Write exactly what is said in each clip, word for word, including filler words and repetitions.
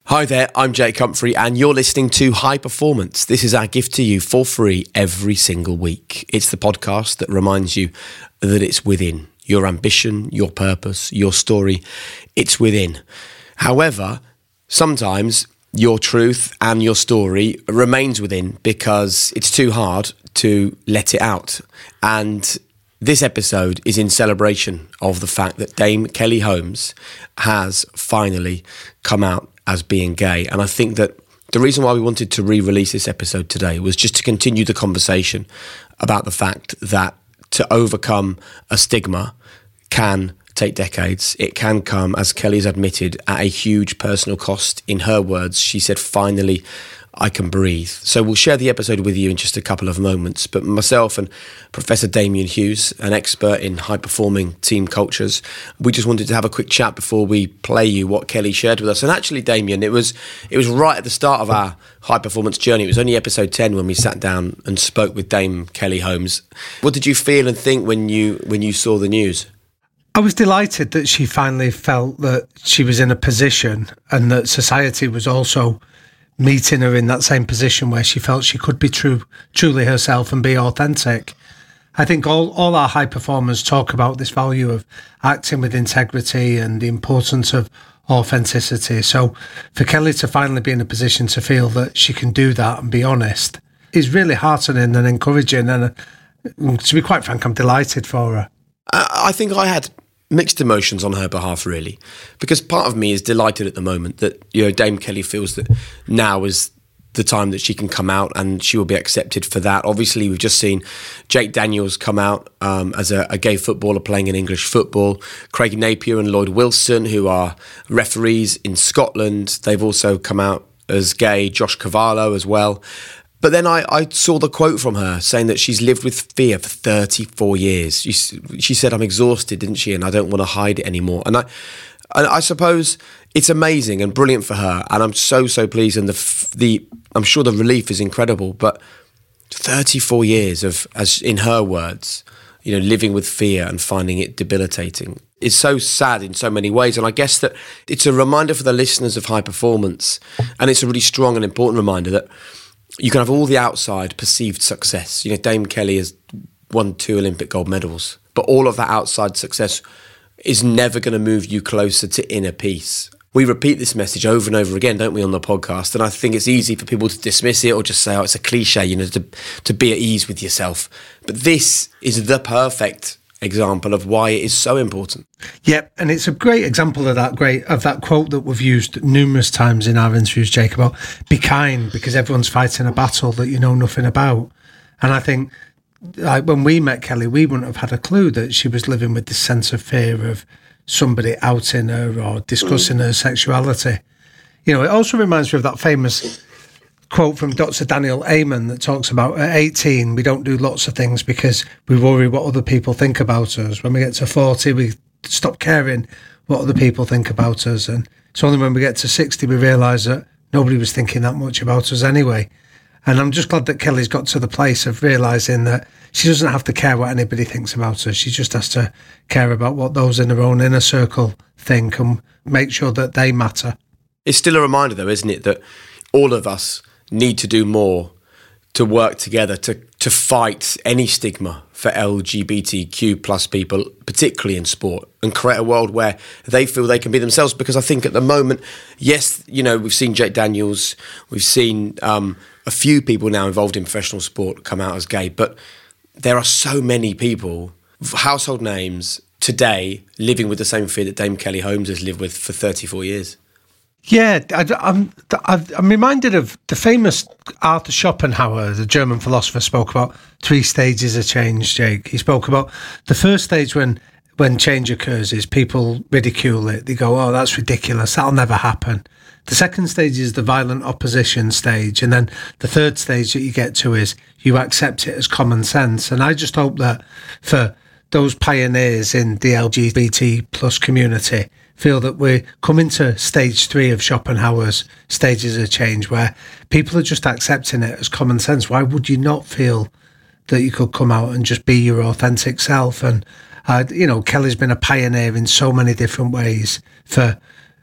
Hi there, I'm Jake Humphrey and you're listening to High Performance. This is our gift to you for free every single week. It's the podcast that reminds you that it's within. Your ambition, your purpose, your story, it's within. However, sometimes your truth and your story remains within because it's too hard to let it out. And this episode is in celebration of the fact that Dame Kelly Holmes has finally come out as being gay. And I think that the reason why we wanted to re-release this episode today was just to continue the conversation about the fact that to overcome a stigma can take decades. It can come, as Kelly's admitted, at a huge personal cost. In her words, she said, finally, I can breathe. So we'll share the episode with you in just a couple of moments. But myself and Professor Damian Hughes, an expert in high-performing team cultures, we just wanted to have a quick chat before we play you what Kelly shared with us. And actually, Damian, it was it was right at the start of our high-performance journey. It was only episode ten when we sat down and spoke with Dame Kelly Holmes. What did you feel and think when you when you saw the news? I was delighted that she finally felt that she was in a position and that society was also meeting her in that same position where she felt she could be true, truly herself and be authentic. I think all, all our high performers talk about this value of acting with integrity and the importance of authenticity. So for Kelly to finally be in a position to feel that she can do that and be honest is really heartening and encouraging. And uh, to be quite frank, I'm delighted for her. I think I had mixed emotions on her behalf, really, because part of me is delighted at the moment that, you know, Dame Kelly feels that now is the time that she can come out and she will be accepted for that. Obviously, we've just seen Jake Daniels come out um, as a, a gay footballer playing in English football. Craig Napier and Lloyd Wilson, who are referees in Scotland, they've also come out as gay. Josh Cavallo as well. But then I, I saw the quote from her saying that she's lived with fear for thirty-four years. She, she said, I'm exhausted, didn't she? And I don't want to hide it anymore. And I and I suppose it's amazing and brilliant for her. And I'm so, so pleased. And the the I'm sure the relief is incredible. But thirty-four years of, as in her words, you know, living with fear and finding it debilitating is so sad in so many ways. And I guess that it's a reminder for the listeners of High Performance. And it's a really strong and important reminder that you can have all the outside perceived success. You know, Dame Kelly has won two Olympic gold medals, but all of that outside success is never going to move you closer to inner peace. We repeat this message over and over again, don't we, on the podcast? And I think it's easy for people to dismiss it or just say, oh, it's a cliche, you know, to, to be at ease with yourself. But this is the perfect example of why it is so important. Yep, and it's a great example of that great of that quote that we've used numerous times in our interviews, Jake, about be kind because everyone's fighting a battle that you know nothing about. And I think like when we met Kelly, we wouldn't have had a clue that she was living with this sense of fear of somebody outing her or discussing mm. her sexuality. You know, it also reminds me of that famous quote from Doctor Daniel Amen that talks about at eighteen, we don't do lots of things because we worry what other people think about us. When we get to forty, we stop caring what other people think about us. And it's only when we get to sixty, we realise that nobody was thinking that much about us anyway. And I'm just glad that Kelly's got to the place of realising that she doesn't have to care what anybody thinks about her. She just has to care about what those in her own inner circle think and make sure that they matter. It's still a reminder, though, isn't it, that all of us need to do more to work together to to fight any stigma for L G B T Q plus people, particularly in sport, and create a world where they feel they can be themselves. Because I think at the moment, yes, you know, we've seen Jake Daniels, we've seen um, a few people now involved in professional sport come out as gay, but there are so many people, household names today, living with the same fear that Dame Kelly Holmes has lived with for thirty-four years. Yeah, I, I'm I'm reminded of the famous Arthur Schopenhauer, the German philosopher, spoke about three stages of change, Jake. He spoke about the first stage when, when change occurs is people ridicule it. They go, oh, that's ridiculous. That'll never happen. The second stage is the violent opposition stage. And then the third stage that you get to is you accept it as common sense. And I just hope that for those pioneers in the L G B T plus community feel that we're coming to stage three of Schopenhauer's stages of change, where people are just accepting it as common sense. Why would you not feel that you could come out and just be your authentic self? And, uh, you know, Kelly's been a pioneer in so many different ways for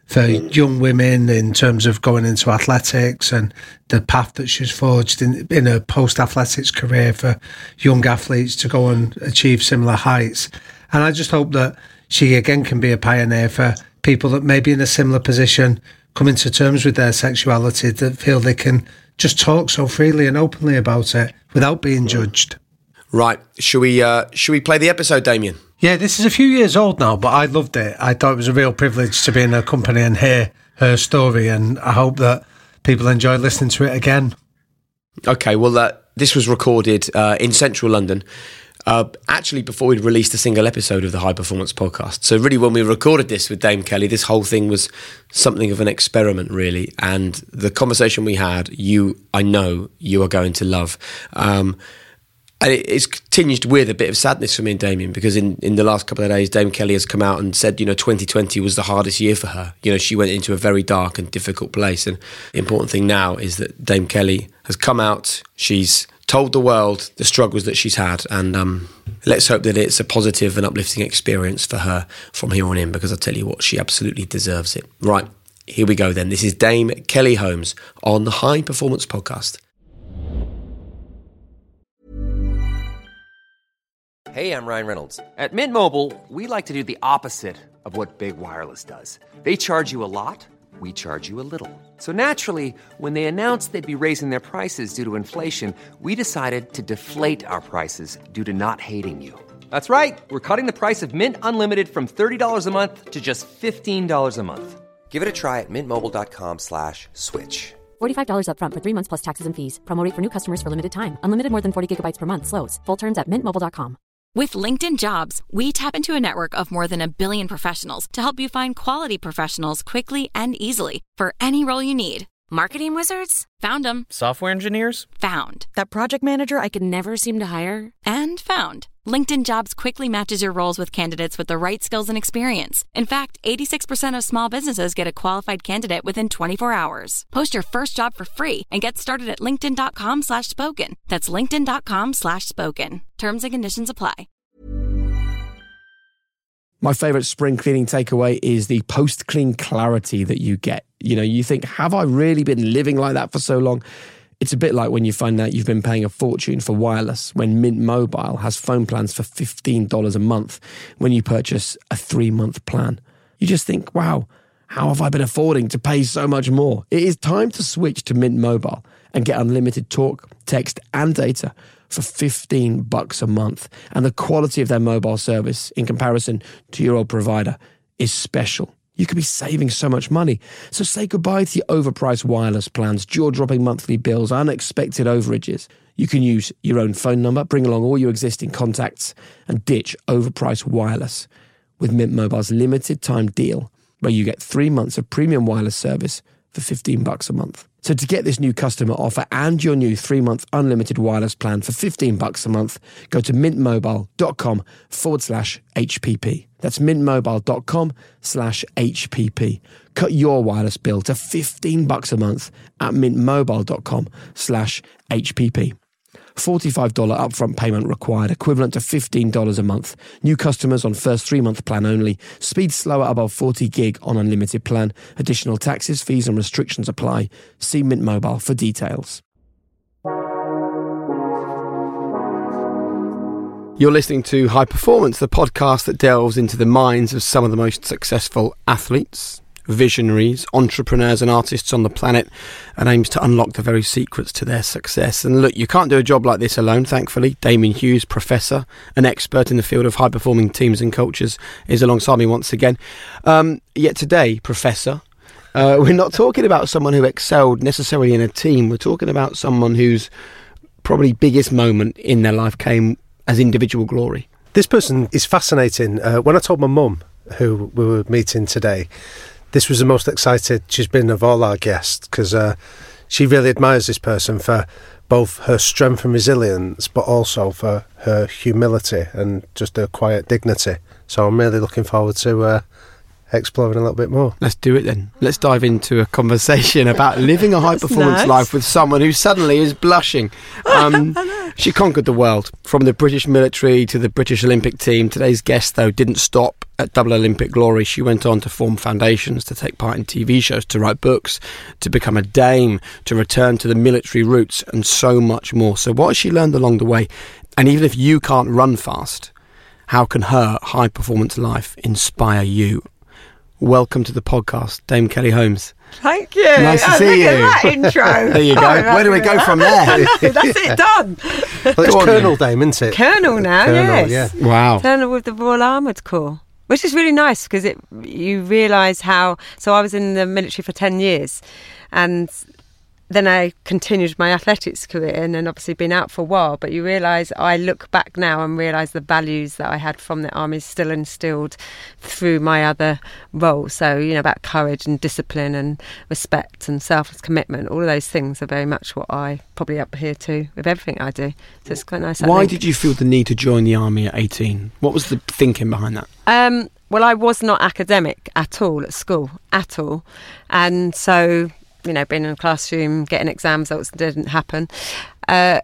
for young women in terms of going into athletics and the path that she's forged in, in a post-athletics career for young athletes to go and achieve similar heights. And I just hope that she again can be a pioneer for people that may be in a similar position, coming to terms with their sexuality, that feel they can just talk so freely and openly about it without being judged. Right. Should we, uh, should we play the episode, Damien? Yeah, this is a few years old now, but I loved it. I thought it was a real privilege to be in her company and hear her story, and I hope that people enjoy listening to it again. Okay, well, uh, this was recorded uh, in central London, uh, actually before we'd released a single episode of the High Performance Podcast. So really, when we recorded this with Dame Kelly, this whole thing was something of an experiment, really. And the conversation we had, you, I know you are going to love. Um And it's tinged with a bit of sadness for me and Damien, because in, in the last couple of days, Dame Kelly has come out and said, you know, twenty twenty was the hardest year for her. You know, she went into a very dark and difficult place. And the important thing now is that Dame Kelly has come out. She's told the world the struggles that she's had. And um, let's hope that it's a positive and uplifting experience for her from here on in, because I tell you what, she absolutely deserves it. Right, here we go then. This is Dame Kelly Holmes on the High Performance Podcast. Hey, I'm Ryan Reynolds. At Mint Mobile, we like to do the opposite of what Big Wireless does. They charge you a lot, we charge you a little. So naturally, when they announced they'd be raising their prices due to inflation, we decided to deflate our prices due to not hating you. That's right. We're cutting the price of Mint Unlimited from thirty dollars a month to just fifteen dollars a month. Give it a try at mintmobile.com slash switch. forty-five dollars up front for three months plus taxes and fees. Promo rate for new customers for limited time. Unlimited more than forty gigabytes per month slows. Full terms at mint mobile dot com. With LinkedIn Jobs, we tap into a network of more than a billion professionals to help you find quality professionals quickly and easily for any role you need. Marketing wizards? Found them. Software engineers? Found. That project manager I could never seem to hire? And found. LinkedIn Jobs quickly matches your roles with candidates with the right skills and experience. In fact, eighty-six percent of small businesses get a qualified candidate within twenty-four hours. Post your first job for free and get started at linkedin.com slash spoken. That's linkedin.com slash spoken. Terms and conditions apply. My favourite spring cleaning takeaway is the post-clean clarity that you get. You know, you think, have I really been living like that for so long? It's a bit like when you find out you've been paying a fortune for wireless when Mint Mobile has phone plans for fifteen dollars a month when you purchase a three-month plan. You just think, wow, how have I been affording to pay so much more? It is time to switch to Mint Mobile and get unlimited talk, text and data for fifteen bucks a month. And the quality of their mobile service in comparison to your old provider is special. You could be saving so much money. So say goodbye to your overpriced wireless plans, jaw-dropping monthly bills, unexpected overages. You can use your own phone number, bring along all your existing contacts, and ditch overpriced wireless with Mint Mobile's limited time deal, where you get three months of premium wireless service for fifteen bucks a month. So to get this new customer offer and your new three-month unlimited wireless plan for fifteen bucks a month, go to mintmobile.com forward slash HPP. That's mintmobile.com slash HPP. Cut your wireless bill to fifteen bucks a month at mintmobile.com slash HPP. forty-five dollars upfront payment required, equivalent to fifteen dollars a month. New customers on first three-month plan only. Speed slower above forty gig on unlimited plan. Additional taxes, fees and restrictions apply. See Mint Mobile for details. You're listening to High Performance, the podcast that delves into the minds of some of the most successful athletes, visionaries, entrepreneurs and artists on the planet, and aims to unlock the very secrets to their success. And look, you can't do a job like this alone, thankfully. Damien Hughes, professor, an expert in the field of high-performing teams and cultures, is alongside me once again. Um, yet today, Professor, uh, we're not talking about someone who excelled necessarily in a team. We're talking about someone whose probably biggest moment in their life came as individual glory. This person is fascinating. Uh, when I told my mum, who we were meeting today, this was the most excited she's been of all our guests, because uh, she really admires this person for both her strength and resilience, but also for her humility and just her quiet dignity. So I'm really looking forward to uh, exploring a little bit more. Let's do it then. Let's dive into a conversation about living a high-performance nice. life with someone who suddenly is blushing. Um, she conquered the world, from the British military to the British Olympic team. Today's guest, though, didn't stop at double Olympic glory. She went on to form foundations, to take part in T V shows, to write books, to become a dame, to return to the military roots, and so much more. So what has she learned along the way? And even if you can't run fast, how can her high-performance life inspire you? Welcome to the podcast, Dame Kelly Holmes. Thank you. Nice to oh, see look you. At that intro. There you go. Oh, Where do we go from there? That's it, done. Well, it's Go on, Colonel then. Dame, isn't it? Colonel now, Colonel, yes. yeah. Wow. Colonel with the Royal Armoured Corps, which is really nice because it you realise how. So I was in the military for ten years, and then I continued my athletics career, and then obviously been out for a while. But you realise, I look back now and realise the values that I had from the army is still instilled through my other roles. So, you know, about courage and discipline and respect and selfless commitment. All of those things are very much what I probably adhere to with everything I do. So it's quite nice. I Why think. did you feel the need to join the army at eighteen? What was the thinking behind that? Um, well, I was not academic at all at school, at all. And so, you know, being in a classroom, getting exam results didn't happen. Uh,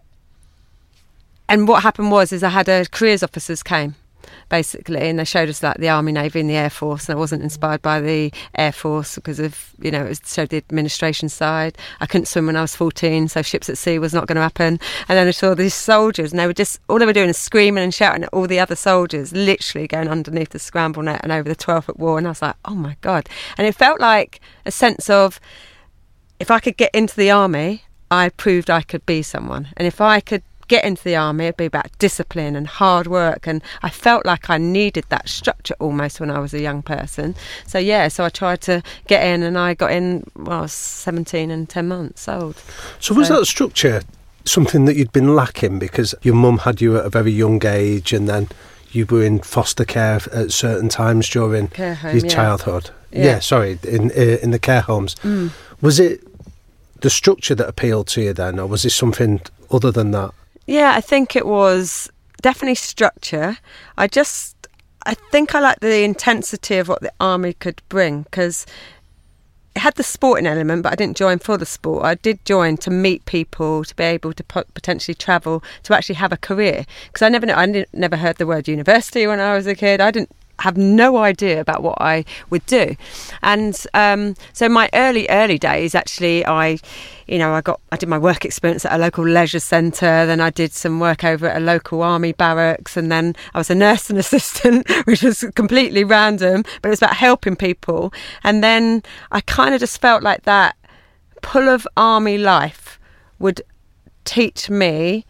and what happened was, is I had a careers officers came, basically, and they showed us like the Army, Navy and the Air Force, and I wasn't inspired by the Air Force because of, you know, it was, showed the administration side. I couldn't swim when I was fourteen, so ships at sea was not going to happen. And then I saw these soldiers, and they were just, all they were doing is screaming and shouting at all the other soldiers, literally going underneath the scramble net and over the twelve-foot wall, and I was like, oh my God. And it felt like a sense of, if I could get into the army, I proved I could be someone. And if I could get into the army, it'd be about discipline and hard work. And I felt like I needed that structure almost when I was a young person. So, yeah, so I tried to get in, and I got in when I was seventeen and ten months old. So was So- that structure something that you'd been lacking because your mum had you at a very young age, and then you were in foster care at certain times during Care home, your yeah. childhood? Yeah. Yeah, sorry, in uh, in the care homes. Mm. Was it the structure that appealed to you then, or was it something other than that? Yeah, I think it was definitely structure. I just, I think I liked the intensity of what the army could bring, because it had the sporting element, but I didn't join for the sport. I did join to meet people, to be able to pot- potentially travel, to actually have a career. Because I never, know, I didn't, never heard the word university when I was a kid. I didn't have no idea about what I would do. And um, so my early, early days, actually, I, you know, I got, I did my work experience at a local leisure centre, then I did some work over at a local army barracks, and then I was a nursing assistant, which was completely random, but it was about helping people. And then I kind of just felt like that pull of army life would teach me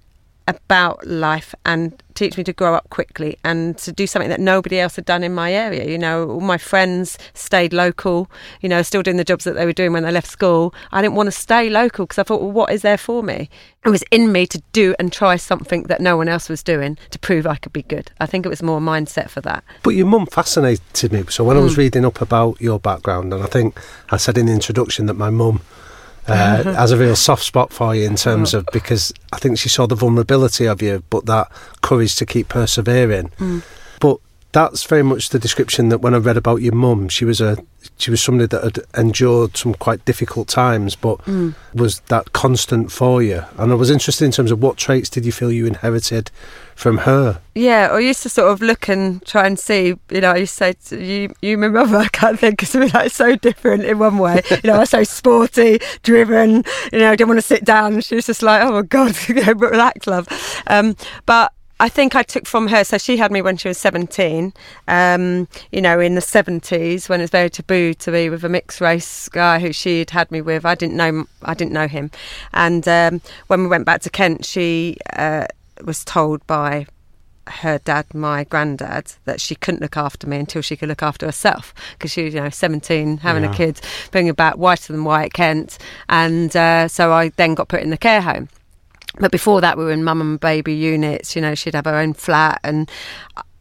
about life and teach me to grow up quickly and to do something that nobody else had done in my area. You know, all my friends stayed local, you know, still doing the jobs that they were doing when they left school. I didn't want to stay local because I thought, well, what is there for me? It was in me to do and try something that no one else was doing to prove I could be good. I think it was more a mindset for that. But your mum fascinated me. So when I was reading up about your background, and I think I said in the introduction that my mum Uh, has a real soft spot for you in terms of, because I think she saw the vulnerability of you, but that courage to keep persevering. Mm. But that's very much the description that when I read about your mum, she was a she was somebody that had endured some quite difficult times, but Mm. was that constant for you. And I was interested in terms of what traits did you feel you inherited from her? Yeah, I used to sort of look and try and see, you know, I used to say, to you, you and my mother, I can't think, because we're like so different in one way. You know, I was so sporty, driven, you know, I didn't want to sit down. She was just like, oh my God, relax, love. Um, but I think I took from her, so she had me when she was seventeen, um, you know, in the seventies, when it was very taboo to be with a mixed race guy who she'd had me with. I didn't know, I didn't know him. And um, when we went back to Kent, she uh, was told by her dad, my granddad, that she couldn't look after me until she could look after herself, because she was, you know, seventeen, having Yeah. a kid, bringing back whiter than white Kent. And uh, so I then got put in the care home. But before that, we were in mum and baby units. You know, she'd have her own flat. And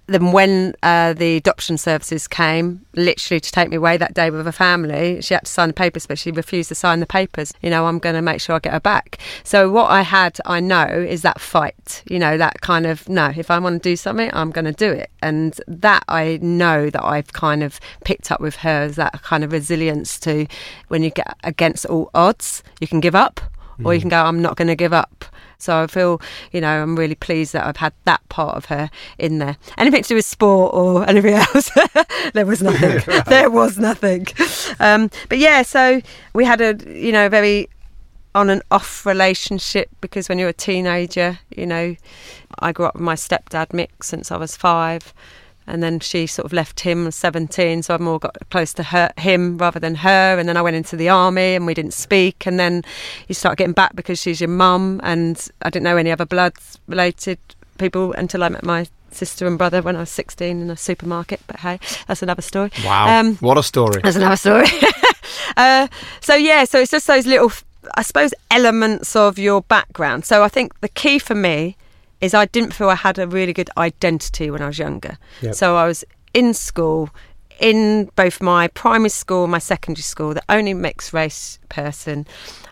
then when uh, the adoption services came, literally to take me away that day with her family, she had to sign the papers, but she refused to sign the papers. You know, I'm going to make sure I get her back. So what I had, I know, is that fight. You know, that kind of, no, if I want to do something, I'm going to do it. And that I know that I've kind of picked up with her, is that kind of resilience to when you get against all odds, you can give up, mm. or you can go, I'm not going to give up. So I feel, you know, I'm really pleased that I've had that part of her in there. Anything to do with sport or anything else, there was nothing. Right. There was nothing. Um, but yeah, so we had a, you know, very on and off relationship, because when you're a teenager, you know, I grew up with my stepdad Mick since I was five. And then she sort of left him at seventeen, so I more got close to her, him rather than her. And then I went into the army and we didn't speak. And then you start getting back because she's your mum. And I didn't know any other blood-related people until I met my sister and brother when I was sixteen in a supermarket. But hey, that's another story. Wow, um, what a story. That's another story. uh, so yeah, so it's just those little, I suppose, elements of your background. So I think the key for me is I didn't feel I had a really good identity when I was younger. Yep. So I was in school, in both my primary school and my secondary school, the only mixed race person.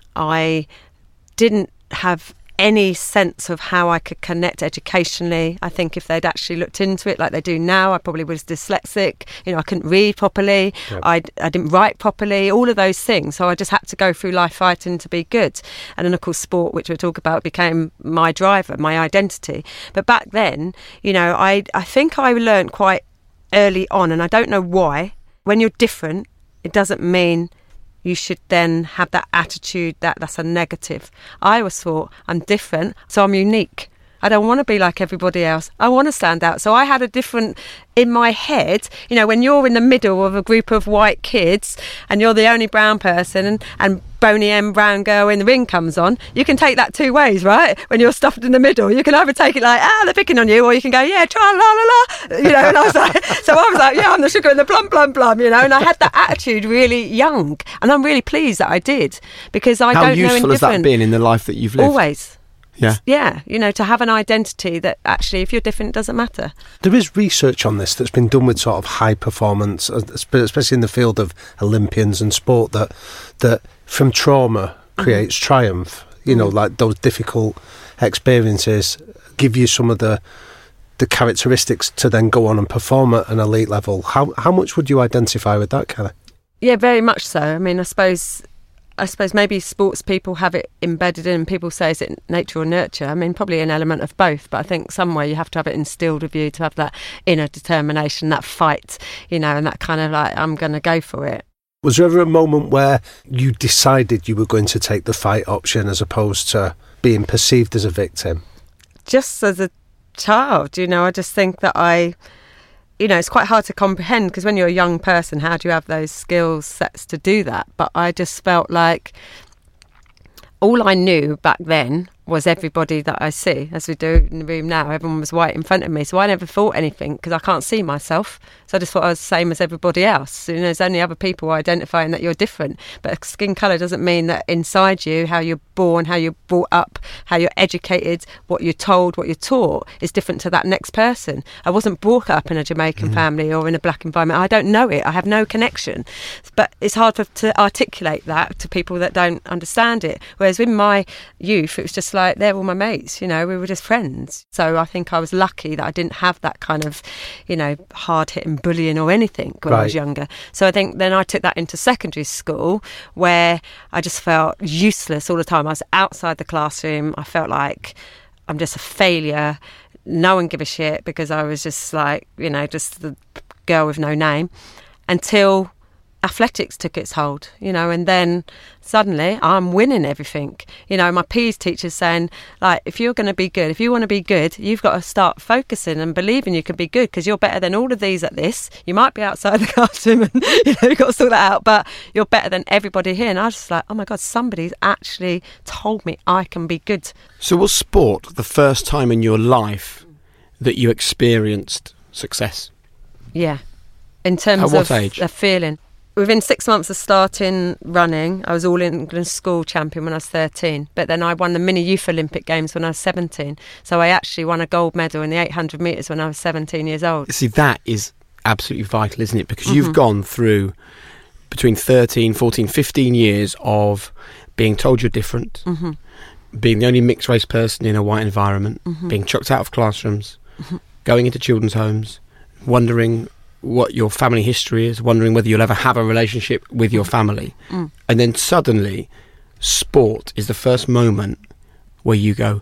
I didn't have any sense of how I could connect educationally. I think if they'd actually looked into it like they do now, I probably was dyslexic. You know, I couldn't read properly. Yep. I I didn't write properly, all of those things. So I just had to go through life fighting to be good. And then, of course, sport, which we'll talk about, became my driver, my identity. But back then, you know, I I think I learned quite early on, and I don't know why, when you're different, it doesn't mean you should then have that attitude that that's a negative. I always thought, I'm different, so I'm unique. I don't want to be like everybody else. I want to stand out. So I had a different, in my head, you know, when you're in the middle of a group of white kids and you're the only brown person and, and Boney M brown girl in the ring comes on, you can take that two ways, right? When you're stuffed in the middle, you can either take it like, ah, they're picking on you, or you can go, yeah, tra la la la, you know. And I was like, so I was like, yeah, I'm the sugar and the plum plum plum, you know. And I had that attitude really young, and I'm really pleased that I did, because I How don't know any different. How useful has that been in the life that you've lived? Always. Yeah. Yeah, you know, to have an identity that actually, if you're different, it doesn't matter. There is research on this that's been done with sort of high performance, especially in the field of Olympians and sport, that that from trauma creates mm. triumph. You mm. know, like those difficult experiences give you some of the the characteristics to then go on and perform at an elite level. How how much would you identify with that, Kelly? Yeah, very much so. I mean, I suppose... I suppose maybe sports people have it embedded in. People say, is it nature or nurture? I mean, probably an element of both, but I think somewhere you have to have it instilled with you to have that inner determination, that fight, you know, and that kind of like, I'm going to go for it. Was there ever a moment where you decided you were going to take the fight option as opposed to being perceived as a victim? Just as a child, you know, I just think that I... You know, it's quite hard to comprehend, because when you're a young person, how do you have those skill sets to do that? But I just felt like all I knew back then was everybody that I see, as we do in the room now. Everyone was white in front of me, so I never thought anything, because I can't see myself. So I just thought I was the same as everybody else. You know, there's only other people identifying that you're different. But skin colour doesn't mean that inside you, how you're born, how you're brought up, how you're educated, what you're told, what you're taught is different to that next person. I wasn't brought up in a Jamaican mm. family or in a black environment. I don't know it. I have no connection. But it's hard for, to articulate that to people that don't understand it. Whereas in my youth, it was just like, they're all my mates, you know, we were just friends. So I think I was lucky that I didn't have that kind of, you know, hard-hitting bullying or anything when right. I was younger. So I think then I took that into secondary school, where I just felt useless all the time. I was outside the classroom. I felt like I'm just a failure. No one gave a shit, because I was just like, you know, just the girl with no name, until athletics took its hold, you know, and then suddenly I'm winning everything. You know, my P E teacher's saying, like, if you're going to be good, if you want to be good, you've got to start focusing and believing you can be good, because you're better than all of these at this. You might be outside the classroom and, you know, you've got to sort that out, but you're better than everybody here. And I was just like, oh my God, somebody's actually told me I can be good. So was sport the first time in your life that you experienced success? Yeah. In terms At what of age? the feeling. within six months of starting running, I was all England school champion when I was thirteen. But then I won the mini youth Olympic games when I was seventeen. So I actually won a gold medal in the eight hundred metres when I was seventeen years old. See, that is absolutely vital, isn't it? Because Mm-hmm. you've gone through between thirteen, fourteen, fifteen years of being told you're different, Mm-hmm. being the only mixed race person in a white environment, Mm-hmm. being chucked out of classrooms, going into children's homes, wondering what your family history is, wondering whether you'll ever have a relationship with your family. Mm. And then suddenly, sport is the first moment where you go,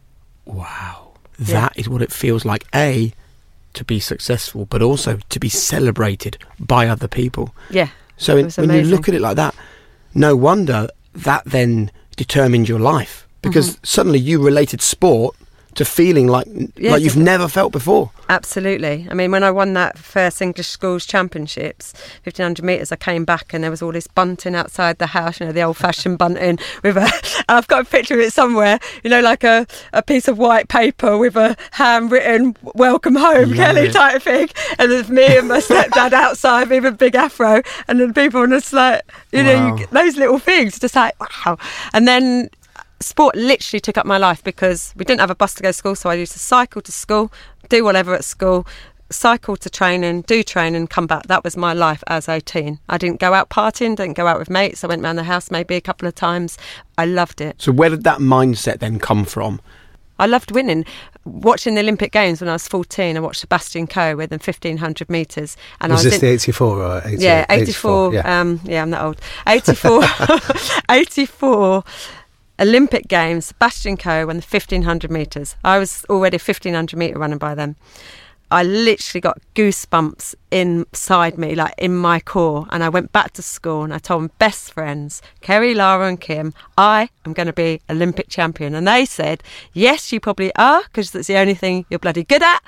wow, that Yeah. is what it feels like, A, to be successful, but also to be celebrated by other people. Yeah. So It in, was when you amazing. look at it like that, no wonder that then determined your life, because suddenly you related sport to feeling like Yeah, like you've definitely. never felt before. Absolutely. I mean, when I won that first English Schools Championships, fifteen hundred metres, I came back and there was all this bunting outside the house, you know, the old-fashioned bunting with a... I've got a picture of it somewhere, you know, like a, a piece of white paper with a handwritten welcome home, Love Kelly it. type thing. And there's me and my stepdad outside with a big afro, and then people are just like, you know, Wow. you get those little things, just like, wow. And then... sport literally took up my life because we didn't have a bus to go to school, so I used to cycle to school, do whatever at school, cycle to training, do training, come back. That was my life as a teen. I didn't go out partying, didn't go out with mates. I went round the house maybe a couple of times. I loved it. So where did that mindset then come from? I loved winning. Watching the Olympic Games when I was fourteen, I watched Sebastian Coe with them fifteen hundred metres. And Was I was this in, the eighty-four or eighty, yeah, eighty-four. Yeah. Um, yeah, I'm that old. eighty-four. eighty-four. Olympic Games, Sebastian Coe won the fifteen hundred metres. I was already a fifteen hundred metre runner by then. I literally got goosebumps inside me, like in my core. And I went back to school and I told my best friends, Kerry, Lara and Kim, I am going to be Olympic champion. And they said, yes, you probably are, because that's the only thing you're bloody good at.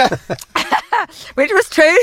Which was true.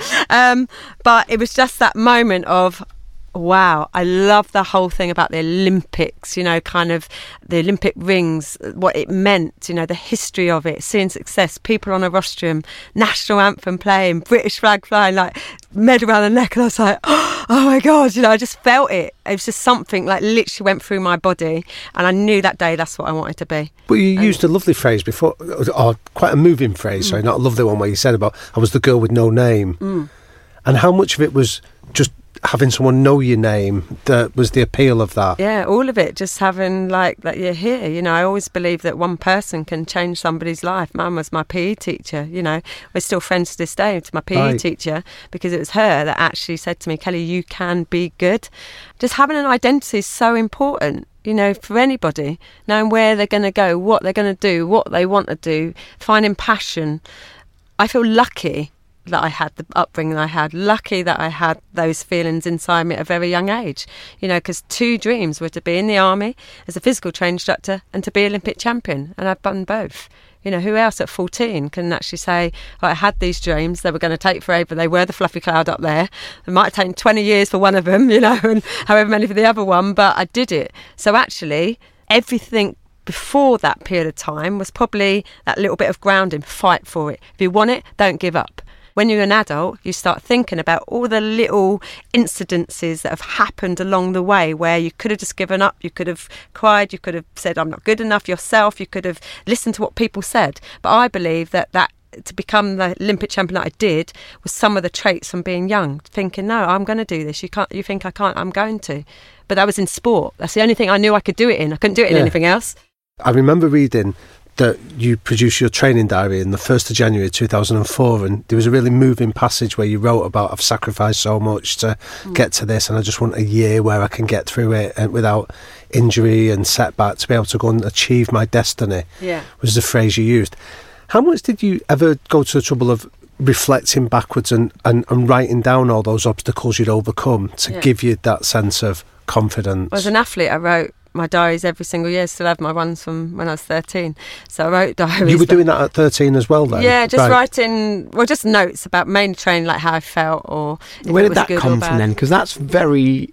um, but it was just that moment of, wow, I love the whole thing about the Olympics, you know, kind of the Olympic rings, what it meant, you know, the history of it, seeing success, people on a rostrum, national anthem playing, British flag flying, like medal around the neck. And I was like, oh my God, you know, I just felt it. It was just something like literally went through my body. And I knew that day that's what I wanted to be. But you used a lovely phrase before, or quite a moving phrase, sorry, not a lovely one, where you said about, I was the girl with no name. Mm. And how much of it was just having someone know your name that was the appeal of that? Yeah, all of it. Just having like that you're here. You know, I always believe that one person can change somebody's life. Mum was my P E teacher. You know, we're still friends to this day to my P E Right. teacher because it was her that actually said to me, Kelly, you can be good. Just having an identity is so important. You know, for anybody, knowing where they're going to go, what they're going to do, what they want to do, finding passion. I feel lucky that I had the upbringing I had, lucky that I had those feelings inside me at a very young age, you know, because two dreams were to be in the army as a physical training instructor and to be Olympic champion, and I've done both. You know, who else at fourteen can actually say, oh, I had these dreams, they were going to take forever, they were the fluffy cloud up there, it might have taken twenty years for one of them, you know, and however many for the other one, but I did it. So actually, everything before that period of time was probably that little bit of grounding, fight for it. If you want it, don't give up. When you're an adult, you start thinking about all the little incidences that have happened along the way where you could have just given up, you could have cried, you could have said, I'm not good enough yourself, you could have listened to what people said. But I believe that that to become the Olympic champion that I did was some of the traits from being young, thinking, no, I'm going to do this. You can't. You think I can't, I'm going to. But that was in sport. That's the only thing I knew I could do it in. I couldn't do it in Yeah. anything else. I remember reading that you produced your training diary in the first of January two thousand four, and there was a really moving passage where you wrote about, I've sacrificed so much to Mm. get to this, and I just want a year where I can get through it and without injury and setback to be able to go and achieve my destiny. Yeah. Was the phrase you used. How much did you ever go to the trouble of reflecting backwards and, and, and writing down all those obstacles you'd overcome to Yeah. give you that sense of confidence? As an athlete, I wrote my diaries every single year. Still have my ones from when I was thirteen. So I wrote diaries. You were that- doing that at thirteen as well, then? Yeah, just Right. writing, well, just notes about mainly training, like how I felt or if Where it did was that good or come bad. from then? Because that's very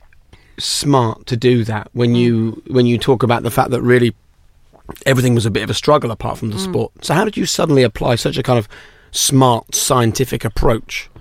smart to do that when Mm. you when you talk about the fact that really everything was a bit of a struggle apart from the Mm. sport. So how did you suddenly apply such a kind of smart scientific approach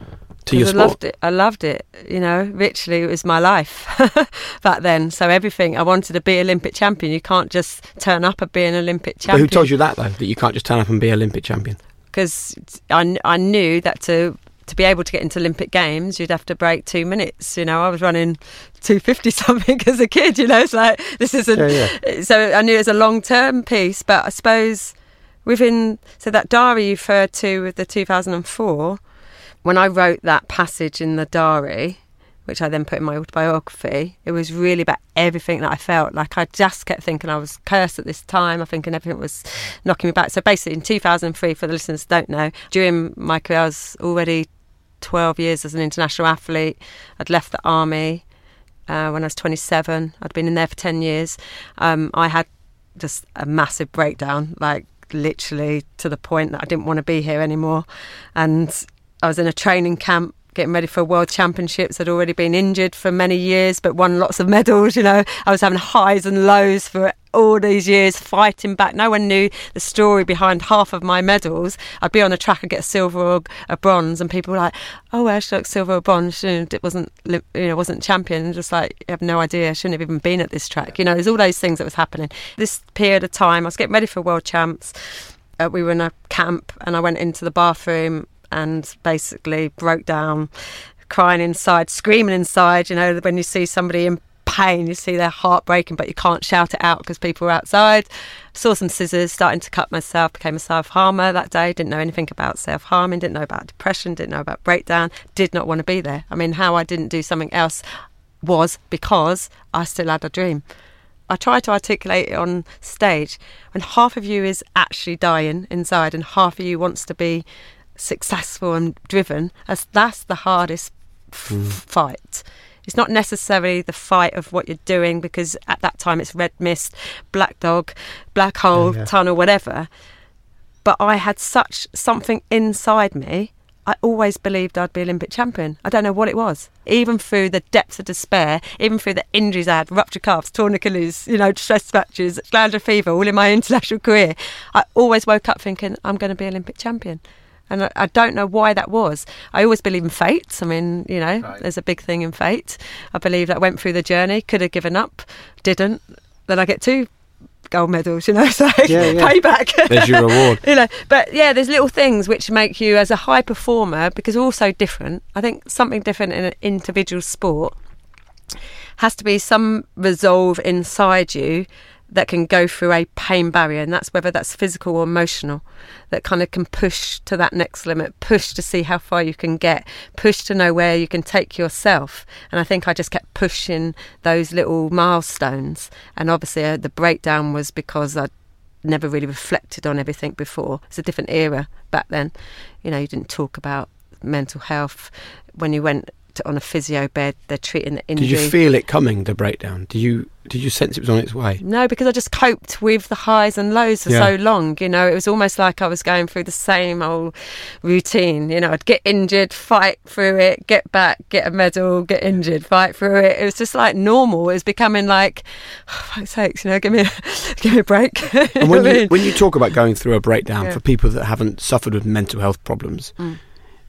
to your I sport? loved it. I loved it. You know, literally, it was my life back then. So everything, I wanted to be Olympic champion. You can't just turn up and be an Olympic But champion. who told you that, though, that you can't just turn up and be Olympic champion? Because I, kn- I knew that to to be able to get into Olympic Games, you'd have to break two minutes. You know, I was running two fifty something as a kid. You know, it's like this isn't. Yeah, yeah. So I knew it was a long term piece, but I suppose within so that diary you referred to with the two thousand four, when I wrote that passage in the diary, which I then put in my autobiography, it was really about everything that I felt. Like I just kept thinking I was cursed at this time. I thinking everything was knocking me back. So basically in two thousand three, for the listeners who don't know, during my career I was already twelve years as an international athlete. I'd left the army uh, when I was twenty-seven. I'd been in there for ten years. Um, I had just a massive breakdown, like literally to the point that I didn't want to be here anymore. And I was in a training camp getting ready for World Championships. I'd already been injured for many years, but won lots of medals, you know. I was having highs and lows for all these years, fighting back. No one knew the story behind half of my medals. I'd be on a track and get a silver or a bronze, and people were like, oh, well, she got silver or bronze. It wasn't, you know, wasn't champion. Just like, you have no idea. I shouldn't have even been at this track. You know, there's all those things that was happening. This period of time, I was getting ready for World Champs. Uh, we were in a camp, and I went into the bathroom and basically broke down, crying inside, screaming inside. You know, when you see somebody in pain, you see their heart breaking, but you can't shout it out because people are outside. Saw some scissors, starting to cut myself, became a self-harmer that day. Didn't know anything about self-harming, didn't know about depression, didn't know about breakdown, did not want to be there. I mean, how I didn't do something else was because I still had a dream. I try to articulate it on stage. When half of you is actually dying inside and half of you wants to be successful and driven, as that's the hardest f- mm. fight. It's not necessarily the fight of what you're doing, because at that time it's red mist, black dog, black hole, yeah, yeah. tunnel, whatever. But I had such something inside me. I always believed I'd be Olympic champion. I don't know what it was. Even through the depths of despair, even through the injuries I had, ruptured calves, torn Achilles, you know, stress fractures, glandular fever, all in my international career, I always woke up thinking, I'm going to be Olympic champion. And I, I don't know why that was. I always believe in fate. I mean, you know, right. There's a big thing in fate. I believe that I went through the journey, could have given up, didn't. Then I get two gold medals, you know, so yeah, yeah. payback. There's your reward. You know, but yeah, there's little things which make you, as a high performer, because we're all so different. I think something different in an individual sport has to be some resolve inside you that can go through a pain barrier, and that's whether that's physical or emotional, that kind of can push to that next limit, push to see how far you can get, push to know where you can take yourself. And I think I just kept pushing those little milestones. And obviously uh, the breakdown was because I'd never really reflected on everything before. It's a different era back then. You know, you didn't talk about mental health. When you went to, on a physio bed, they're treating the injury. Did you feel it coming, the breakdown? Did you did you sense it was on its way? No, because I just coped with the highs and lows for yeah. so long. You know, it was almost like I was going through the same old routine. You know, I'd get injured, fight through it, get back, get a medal, get injured, fight through it. It was just like normal. It was becoming like, oh, for fuck's sakes, you know, give me a, give me a break. And when you, I mean? when you talk about going through a breakdown, yeah. for people that haven't suffered with mental health problems, mm.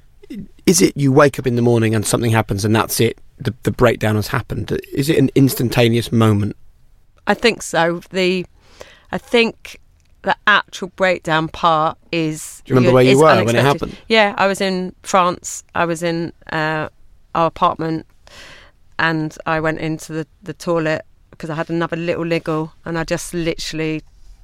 is it you wake up in the morning and something happens and that's it? The, the breakdown has happened. Is it an instantaneous moment? I think so. The, I think the actual breakdown part is. Do you remember where you were unexpected. When it happened? Yeah, I was in France. I was in uh, our apartment, and I went into the, the toilet because I had another little niggle, and I just literally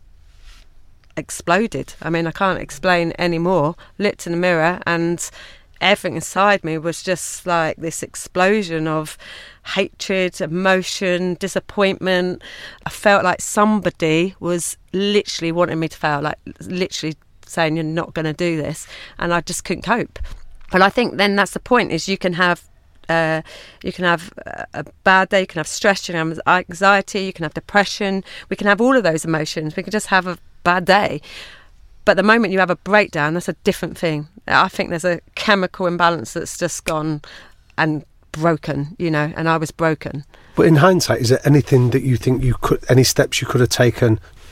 exploded. I mean, I can't explain anymore. Looked in the mirror and everything inside me was just like this explosion of hatred, emotion, disappointment. I felt like somebody was literally wanting me to fail, like literally saying you're not going to do this, and I just couldn't cope. But I think then that's the point, is you can have uh, you can have a bad day, you can have stress, you can have anxiety, you can have depression, we can have all of those emotions, we can just have a bad day. But the moment you have a breakdown, that's a different thing. I think there's a chemical imbalance that's just gone and broken, you know, and I was broken. But in hindsight, is there anything that you think you could, any steps you could have taken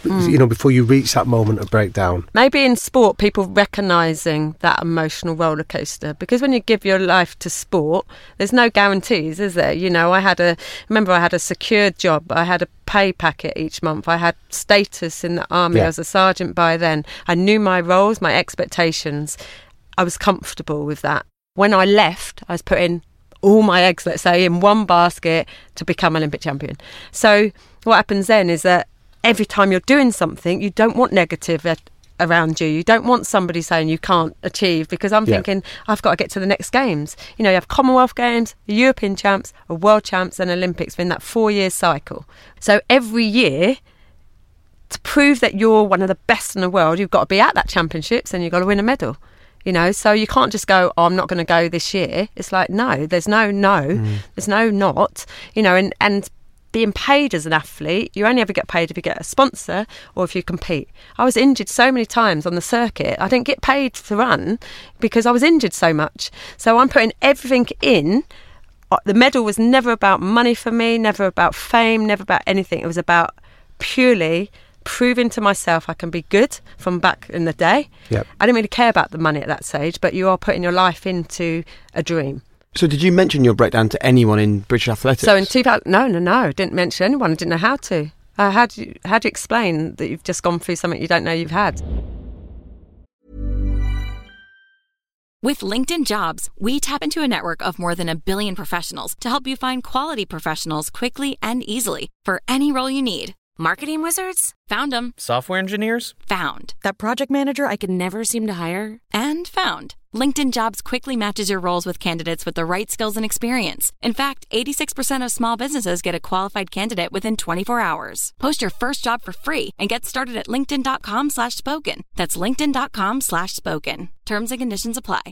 you know, before you reach that moment of breakdown? Maybe in sport, people recognising that emotional roller coaster, because when you give your life to sport, there's no guarantees, is there? You know, I had a remember I had a secured job. I had a pay packet each month. I had status in the army. Yeah. I was a sergeant by then. I knew my roles, my expectations. I was comfortable with that. When I left, I was putting all my eggs, let's say, in one basket to become Olympic champion. So what happens then is that every time you're doing something, you don't want negative at, around you. You don't want somebody saying you can't achieve, because I'm Yeah. thinking, I've got to get to the next games. You know, you have Commonwealth Games, the European champs, a World champs and Olympics within that four-year cycle. So every year, to prove that you're one of the best in the world, you've got to be at that championships and you've got to win a medal. You know, so you can't just go, oh, I'm not going to go this year. It's like, no, there's no no, mm. there's no not, you know, and, and being paid as an athlete, you only ever get paid if you get a sponsor or if you compete. I was injured so many times on the circuit. I didn't get paid to run because I was injured so much. So I'm putting everything in. The medal was never about money for me, never about fame, never about anything. It was about purely proving to myself I can be good from back in the day. Yep. I didn't really care about the money at that stage, but you are putting your life into a dream. So did you mention your breakdown to anyone in British athletics? So in two thousand, no, no, no, didn't mention anyone. I didn't know how to. Uh, how do you, how do you explain that you've just gone through something you don't know you've had? With LinkedIn Jobs, we tap into a network of more than a billion professionals to help you find quality professionals quickly and easily for any role you need. Marketing wizards? Found them. Software engineers? Found. That project manager I could never seem to hire? And found. LinkedIn Jobs quickly matches your roles with candidates with the right skills and experience. In fact, eighty-six percent of small businesses get a qualified candidate within twenty-four hours. Post your first job for free and get started at linkedin.com slash spoken. That's linkedin.com slash spoken. Terms and conditions apply.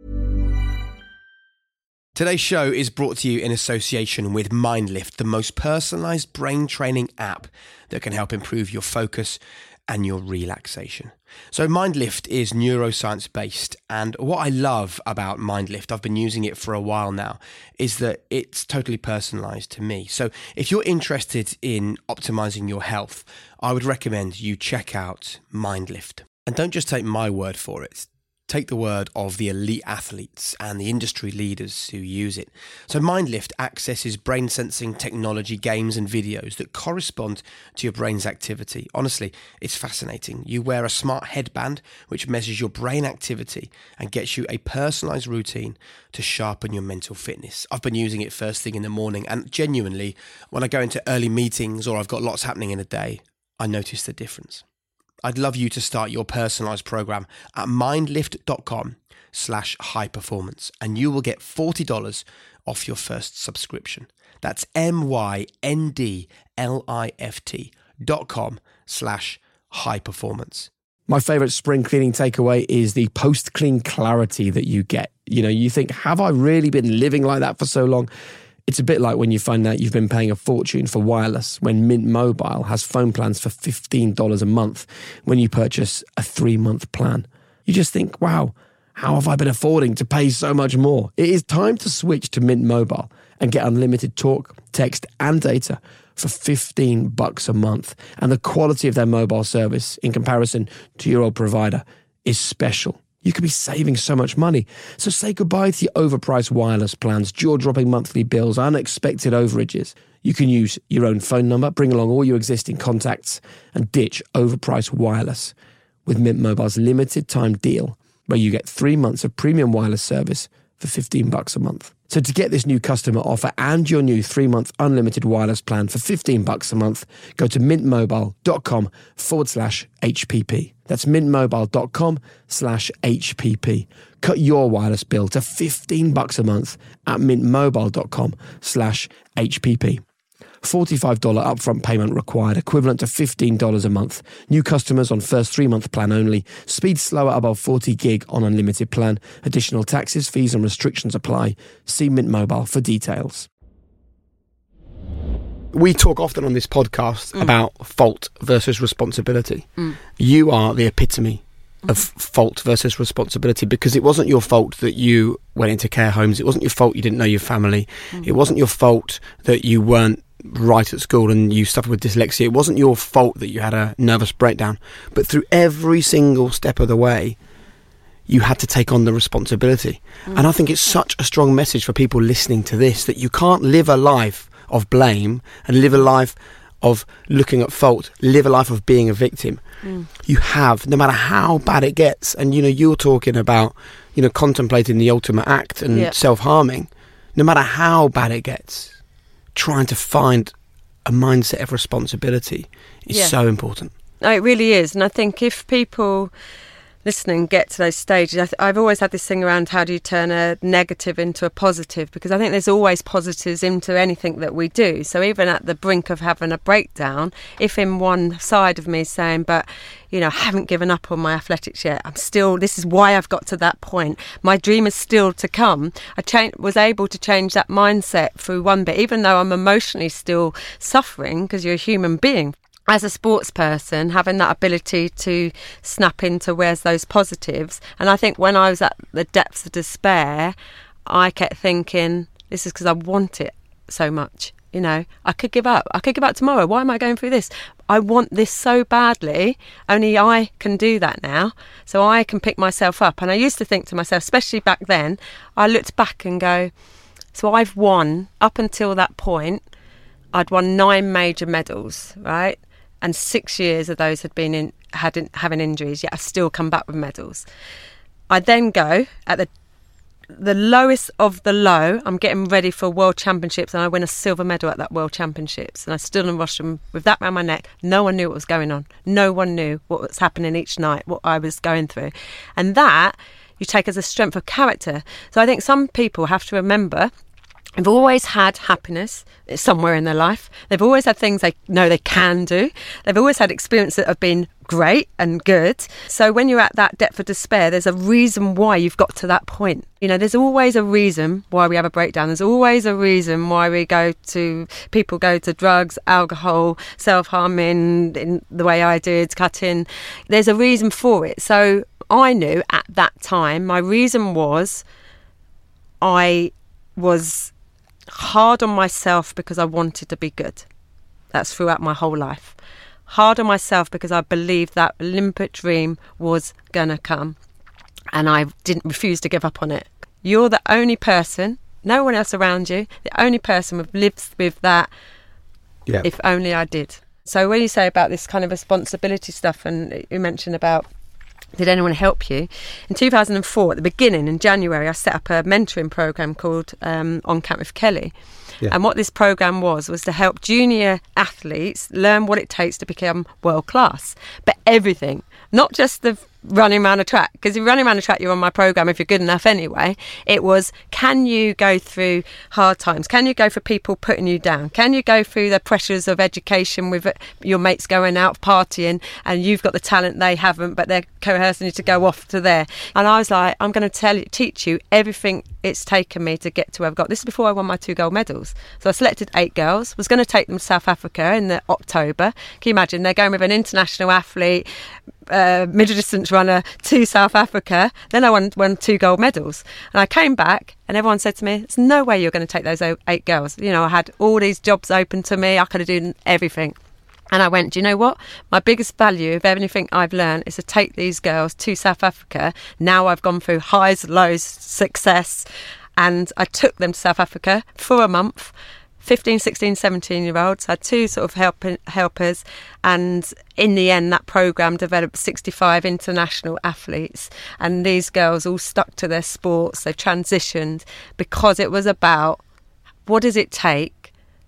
Today's show is brought to you in association with MindLift, the most personalised brain training app that can help improve your focus and your relaxation. So MindLift is neuroscience based, and what I love about MindLift, I've been using it for a while now, is that it's totally personalised to me. So if you're interested in optimising your health, I would recommend you check out MindLift. And don't just take my word for it. Take the word of the elite athletes and the industry leaders who use it. So MindLift accesses brain sensing technology, games and videos that correspond to your brain's activity. Honestly, it's fascinating. You wear a smart headband which measures your brain activity and gets you a personalised routine to sharpen your mental fitness. I've been using it first thing in the morning, and genuinely, when I go into early meetings or I've got lots happening in a day, I notice the difference. I'd love you to start your personalised program at mindlift.com slash high performance, and you will get forty dollars off your first subscription. That's M-Y-N-D-L-I-F-T dot com slash high performance. My favourite spring cleaning takeaway is the post-clean clarity that you get. You know, you think, have I really been living like that for so long? It's a bit like when you find out you've been paying a fortune for wireless when Mint Mobile has phone plans for fifteen dollars a month when you purchase a three-month plan. You just think, wow, how have I been affording to pay so much more? It is time to switch to Mint Mobile and get unlimited talk, text and data for fifteen bucks a month. And the quality of their mobile service in comparison to your old provider is special. You could be saving so much money. So say goodbye to your overpriced wireless plans, jaw-dropping monthly bills, unexpected overages. You can use your own phone number, bring along all your existing contacts, and ditch overpriced wireless with Mint Mobile's limited time deal, where you get three months of premium wireless service for fifteen bucks a month. So to get this new customer offer and your new three-month unlimited wireless plan for fifteen bucks a month, go to mintmobile.com forward slash HPP. That's mintmobile.com slash HPP. Cut your wireless bill to fifteen bucks a month at mintmobile.com slash HPP. forty-five dollars upfront payment required, equivalent to fifteen dollars a month. New customers on first three-month plan only. Speed slower above forty gig on unlimited plan. Additional taxes, fees and restrictions apply. See Mint Mobile for details. We talk often on this podcast mm. about fault versus responsibility. Mm. You are the epitome of fault versus responsibility, because it wasn't your fault that you went into care homes. It wasn't your fault you didn't know your family. Mm. It wasn't your fault that you weren't right at school and you suffered with dyslexia. It wasn't your fault that you had a nervous breakdown, but through every single step of the way, you had to take on the responsibility. Mm. And I think it's such a strong message for people listening to this, that you can't live a life of blame and live a life of looking at fault, live a life of being a victim. Mm. You have, no matter how bad it gets, and you know, you're talking about, you know, contemplating the ultimate act and yeah. self-harming, no matter how bad it gets, trying to find a mindset of responsibility is yeah. so important. No, it really is. And I think if people listening get to those stages, I th- I've always had this thing around how do you turn a negative into a positive, because I think there's always positives into anything that we do. So even at the brink of having a breakdown, if in one side of me is saying, but you know, I haven't given up on my athletics yet, I'm still, this is why I've got to that point, my dream is still to come, I cha- was able to change that mindset through one bit, even though I'm emotionally still suffering, because you're a human being. As a sports person, having that ability to snap into where's those positives. And I think when I was at the depths of despair, I kept thinking, this is because I want it so much. You know, I could give up. I could give up tomorrow. Why am I going through this? I want this so badly. Only I can do that now. So I can pick myself up. And I used to think to myself, especially back then, I looked back and go, so I've won, up until that point, I'd won nine major medals, right? And six years of those had been in, had in, having injuries, yet I've still come back with medals. I then go at the the lowest of the low. I'm getting ready for World Championships, and I win a silver medal at that World Championships. And I stood on rostrum with that around my neck. No one knew what was going on. No one knew what was happening each night, what I was going through. And that you take as a strength of character. So I think some people have to remember, they've always had happiness somewhere in their life. They've always had things they know they can do. They've always had experiences that have been great and good. So when you're at that depth of despair, there's a reason why you've got to that point. You know, there's always a reason why we have a breakdown. There's always a reason why we go to, people go to drugs, alcohol, self-harming in the way I did, cutting. There's a reason for it. So I knew at that time, my reason was I was hard on myself because I wanted to be good. That's throughout my whole life. Hard on myself because I believed that Olympic dream was going to come, and I didn't refuse to give up on it. You're the only person, no one else around you, the only person who lives with that, yeah. If only I did. So when you say about this kind of responsibility stuff, and you mentioned about did anyone help you? In two thousand four, at the beginning, in January, I set up a mentoring programme called um, On Camp with Kelly. Yeah. And what this programme was, was to help junior athletes learn what it takes to become world class. But everything, not just the running around a track, because if you're running around a track, you're on my programme if you're good enough anyway. It was, can you go through hard times? Can you go for people putting you down? Can you go through the pressures of education with your mates going out partying and you've got the talent they haven't, but they're coercing you to go off to there? And I was like, I'm going to tell you, teach you everything it's taken me to get to where I've got. This is before I won my two gold medals. So I selected eight girls, was going to take them to South Africa in the October. Can you imagine? They're going with an international athlete, uh, middle distance runner to South Africa. Then I won, won two gold medals. And I came back and everyone said to me, there's no way you're going to take those eight girls. You know, I had all these jobs open to me. I could have done everything. And I went, do you know what? My biggest value of anything I've learned is to take these girls to South Africa. Now I've gone through highs, lows, success. And I took them to South Africa for a month. fifteen, sixteen, seventeen year olds. I had two sort of help, helpers. And in the end, that programme developed sixty-five international athletes. And these girls all stuck to their sports. They transitioned because it was about what does it take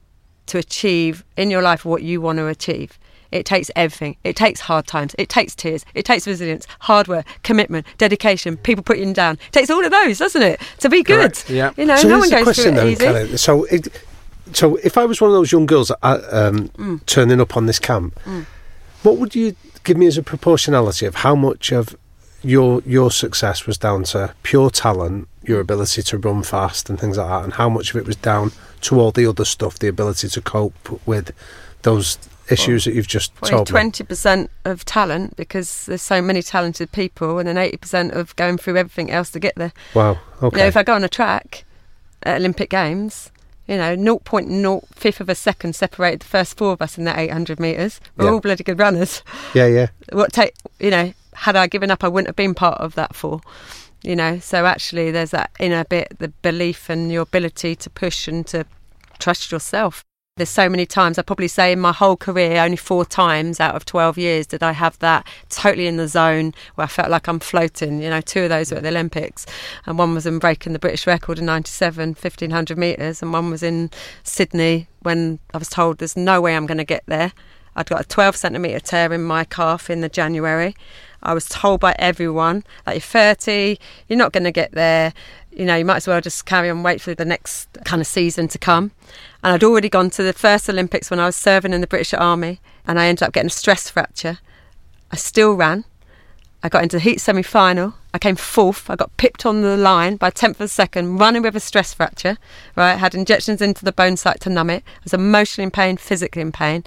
to achieve in your life what you want to achieve. It takes everything. It takes hard times. It takes tears. It takes resilience, hard work, commitment, dedication, people putting you down. It takes all of those, doesn't it, to be good? Correct, yeah. You know, so no one goes question through it then, easy. Kelly. So, it, so if I was one of those young girls uh, um, mm. turning up on this camp, mm. what would you give me as a proportionality of how much of your your success was down to pure talent, your ability to run fast and things like that, and how much of it was down to all the other stuff, the ability to cope with those issues well, that you've just told me? twenty percent of talent, because there's so many talented people, and then eighty percent of going through everything else to get there. Wow, okay. You know, if I go on a track at Olympic Games, You know, zero point zero fifth of a second separated the first four of us in that eight hundred metres. We're Yeah. all bloody good runners. Yeah, yeah. What take? You know, had I given up, I wouldn't have been part of that four. You know, so actually, there's that inner bit, the belief and your ability to push and to trust yourself. There's so many times, I probably say in my whole career, only four times out of twelve years did I have that totally in the zone where I felt like I'm floating. You know, two of those were at the Olympics, and one was in breaking the British record in ninety-seven, fifteen hundred metres, and one was in Sydney when I was told there's no way I'm going to get there. I'd got a twelve centimetre tear in my calf in the January. I was told by everyone that you're thirty, you're not going to get there. You know, you might as well just carry on, wait for the next kind of season to come. And I'd already gone to the first Olympics when I was serving in the British Army, and I ended up getting a stress fracture. I still ran. I got into the heat semi-final. I came fourth. I got pipped on the line by a tenth of a second, running with a stress fracture. Right, had injections into the bone site to numb it. I was emotionally in pain, physically in pain.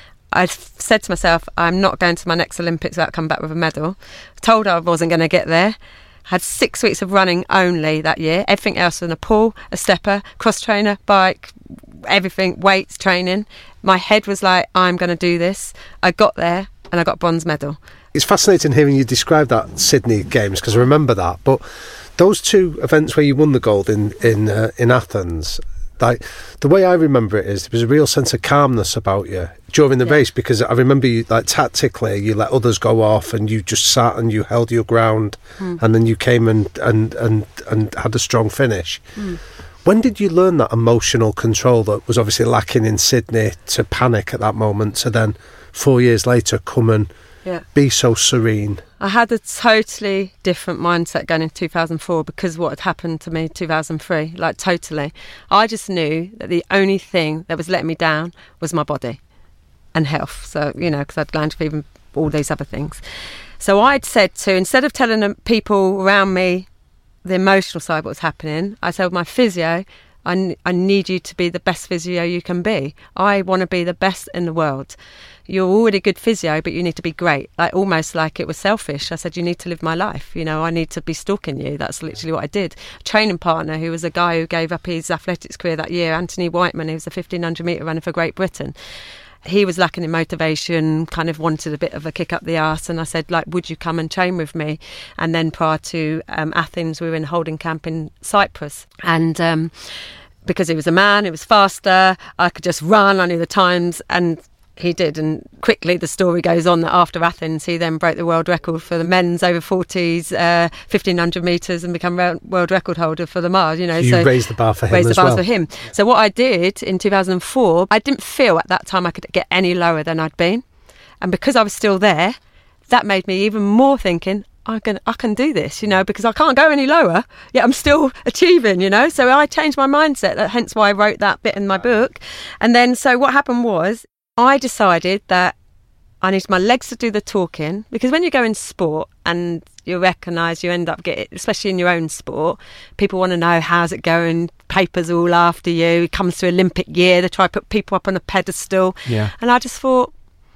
I said to myself, I'm not going to my next Olympics without coming back with a medal. Told I wasn't going to get there. Had six weeks of running only that year. Everything else was in a pool, a stepper, cross trainer, bike, everything, weights, training. My head was like, I'm going to do this. I got there and I got a bronze medal. It's fascinating hearing you describe that Sydney Games, because I remember that. But those two events where you won the gold in in uh, in Athens, like the way I remember it is there was a real sense of calmness about you during the Yeah. race, because I remember you, like, tactically you let others go off and you just sat and you held your ground, Mm. and then you came and and and and had a strong finish. Mm. When did you learn that emotional control that was obviously lacking in Sydney, to panic at that moment, to then four years later come and Yeah. be so serene? I had a totally different mindset going in two thousand four because of what had happened to me in two thousand three, like totally. I just knew that the only thing that was letting me down was my body and health. So, you know, because I'd gland fever and all these other things. So I'd said to, instead of telling them, people around me the emotional side of what was happening, I said, my physio, I, n- I need you to be the best physio you can be. I want to be the best in the world. You're already good physio, but you need to be great. Like, almost like it was selfish. I said, you need to live my life. You know, I need to be stalking you. That's literally what I did. A training partner who was a guy who gave up his athletics career that year, Anthony Whiteman, who was a fifteen hundred metre runner for Great Britain. He was lacking in motivation, kind of wanted a bit of a kick up the arse, and I said, like, would you come and train with me? And then prior to um, Athens, we were in a holding camp in Cyprus, and um, because he was a man, he was faster, I could just run, I knew the times, and he did. And quickly the story goes on that after Athens, he then broke the world record for the men's over forties, uh, fifteen hundred metres, and become world record holder for the mile. You know, You so raised the bar for him raised as the bars well. for him. So what I did in two thousand four, I didn't feel at that time I could get any lower than I'd been, and because I was still there, that made me even more thinking, I can I can do this, you know, because I can't go any lower, yet I'm still achieving, you know. So I changed my mindset, hence why I wrote that bit in my book. And then so what happened was, I decided that I needed my legs to do the talking, because when you go in sport and you recognise you end up getting, especially in your own sport, people want to know how's it going, papers all after you, it comes to Olympic year, they try to put people up on a pedestal. Yeah. And I just thought,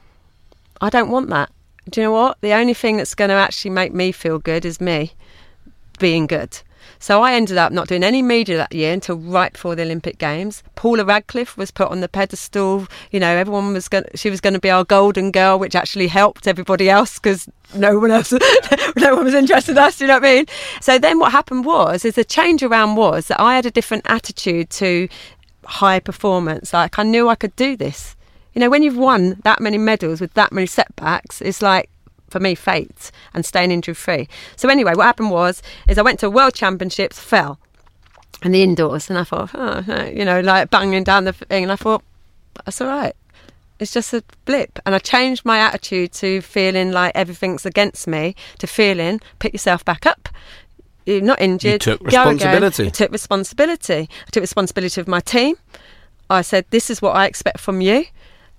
I don't want that. Do you know what? The only thing that's going to actually make me feel good is me being good. So I ended up not doing any media that year until right before the Olympic Games. Paula Radcliffe was put on the pedestal. You know, everyone was going. She was going to be our golden girl, which actually helped everybody else because no one else, no one was interested in us. You know what I mean? So then what happened was, is the change around was that I had a different attitude to high performance. Like, I knew I could do this. You know, when you've won that many medals with that many setbacks, it's like, for me, fate and staying injury free. So anyway, what happened was, is I went to World Championships, fell in the indoors, and I thought, oh, you know, like banging down the thing, and I thought, that's all right. It's just a blip. And I changed my attitude to feeling like everything's against me, to feeling, pick yourself back up. You're not injured. You took go again. responsibility. I took responsibility. I took responsibility of my team. I said, this is what I expect from you.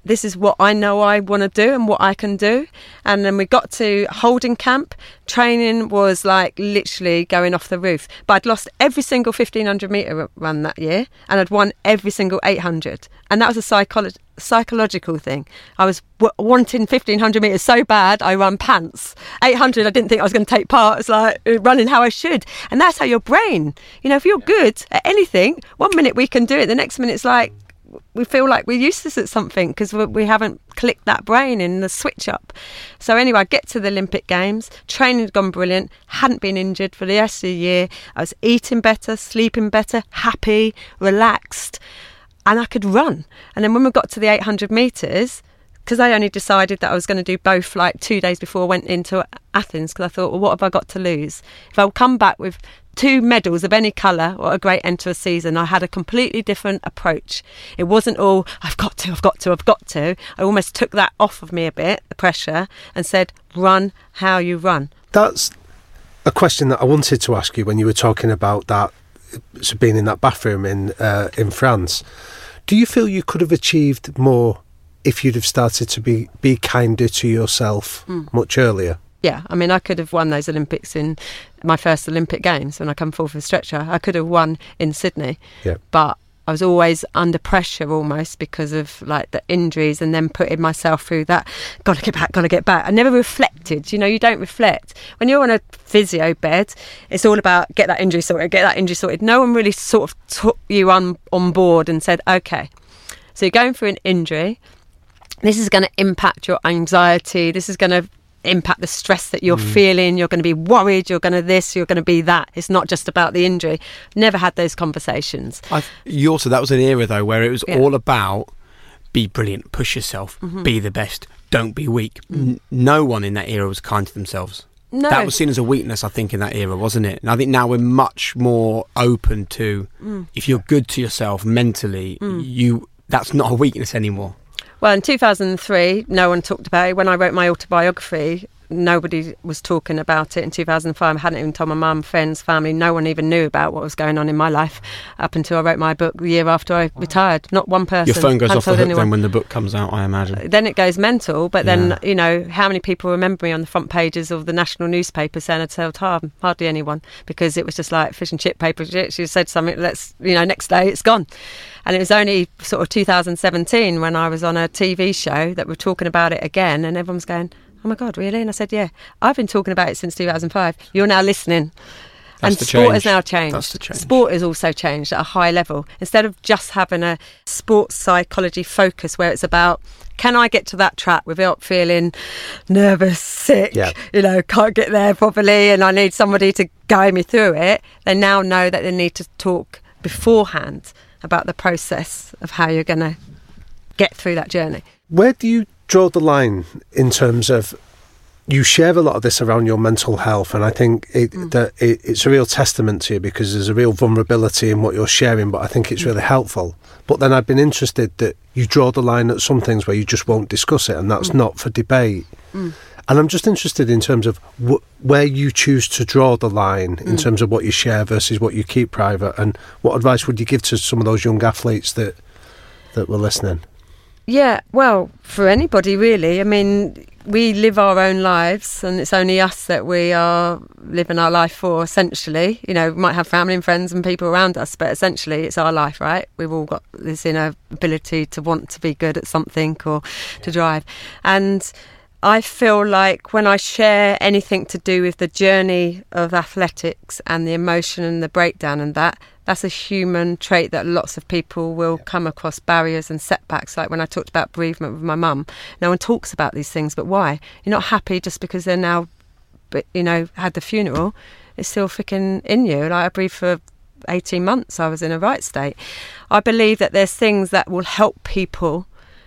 this is what I know I want to do and what I can do. And then we got to holding camp. Training was like literally going off the roof. But I'd lost every single fifteen hundred metre run that year, and I'd won every single eight hundred. And that was a psycholo- psychological thing. I was w- wanting fifteen hundred metres so bad, I run pants. eight hundred, I didn't think I was going to take part. It's like running how I should. And that's how your brain, you know, if you're good at anything, one minute we can do it, the next minute it's like, we feel like we're useless at something because we haven't clicked that brain in the switch up. So anyway, I get to the Olympic Games, training had gone brilliant, hadn't been injured for the rest of the year. I was eating better, sleeping better, happy, relaxed, and I could run. And then when we got to the eight hundred metres, because I only decided that I was going to do both like two days before I went into Athens, because I thought, well, what have I got to lose? If I'll come back with two medals of any colour, what a great end to a season. I had a completely different approach. It wasn't all, I've got to, I've got to, I've got to. I almost took that off of me a bit, the pressure, and said, run how you run. That's a question that I wanted to ask you when you were talking about that, so being in that bathroom in uh, in France. Do you feel you could have achieved more if you'd have started to be, be kinder to yourself mm. much earlier? Yeah, I mean, I could have won those Olympics in my first Olympic Games when I come forward for stretcher. I could have won in Sydney, yeah. But I was always under pressure almost because of like the injuries and then putting myself through that, got to get back, got to get back. I never reflected, you know, you don't reflect. When you're on a physio bed, it's all about get that injury sorted, get that injury sorted. No one really sort of took you on, on board and said, okay, so you're going through an injury. This is going to impact your anxiety. This is going to impact the stress that you're mm. feeling. You're going to be worried. You're going to this. You're going to be that. It's not just about the injury. Never had those conversations. I've, you also, that was an era though where it was yeah. all about be brilliant, push yourself, mm-hmm. be the best, don't be weak. Mm. N- no one in that era was kind to themselves. No. That was seen as a weakness, I think, in that era, wasn't it? And I think now we're much more open to mm. if you're good to yourself mentally, mm. you that's not a weakness anymore. Well, in two thousand three, no one talked about it. When I wrote my autobiography, nobody was talking about it. In two thousand five, I hadn't even told my mum, friends, family. No one even knew about what was going on in my life up until I wrote my book the year after I retired. Not one person. Your phone goes off the hook anyone. then when the book comes out, I imagine. Then it goes mental. But then, yeah. you know, how many people remember me on the front pages of the national newspaper saying I'd sold harm? Hardly anyone, because it was just like fish and chip paper. She said something, let's, you know, next day it's gone. And it was only sort of two thousand seventeen when I was on a T V show that we're talking about it again, and everyone's going, oh my God, really? And I said, yeah, I've been talking about it since two thousand five. You're now listening. That's and the sport change. has now changed. That's the change. Sport has also changed at a high level. Instead of just having a sports psychology focus where it's about, can I get to that track without feeling nervous, sick, yeah. you know, can't get there properly and I need somebody to guide me through it. They now know that they need to talk beforehand about the process of how you're going to get through that journey. Where do you draw the line in terms of, you share a lot of this around your mental health, and I think it, mm. that it, it's a real testament to you because there's a real vulnerability in what you're sharing, but I think it's really helpful. But then I've been interested that you draw the line at some things where you just won't discuss it, and that's mm. not for debate. Mm. And I'm just interested in terms of wh- where you choose to draw the line in mm. terms of what you share versus what you keep private, and what advice would you give to some of those young athletes that that were listening? Yeah, well, for anybody really. I mean, we live our own lives and it's only us that we are living our life for, essentially. You know, we might have family and friends and people around us, but essentially it's our life, right? We've all got this inner ability to want to be good at something or to drive. And I feel like when I share anything to do with the journey of athletics and the emotion and the breakdown and that, that's a human trait that lots of people will come across barriers and setbacks. Like when I talked about bereavement with my mum, no one talks about these things, but why? You're not happy just because they're now, you know, had the funeral. It's still freaking in you. Like I breathed for eighteen months. I was in a right state. I believe that there's things that will help people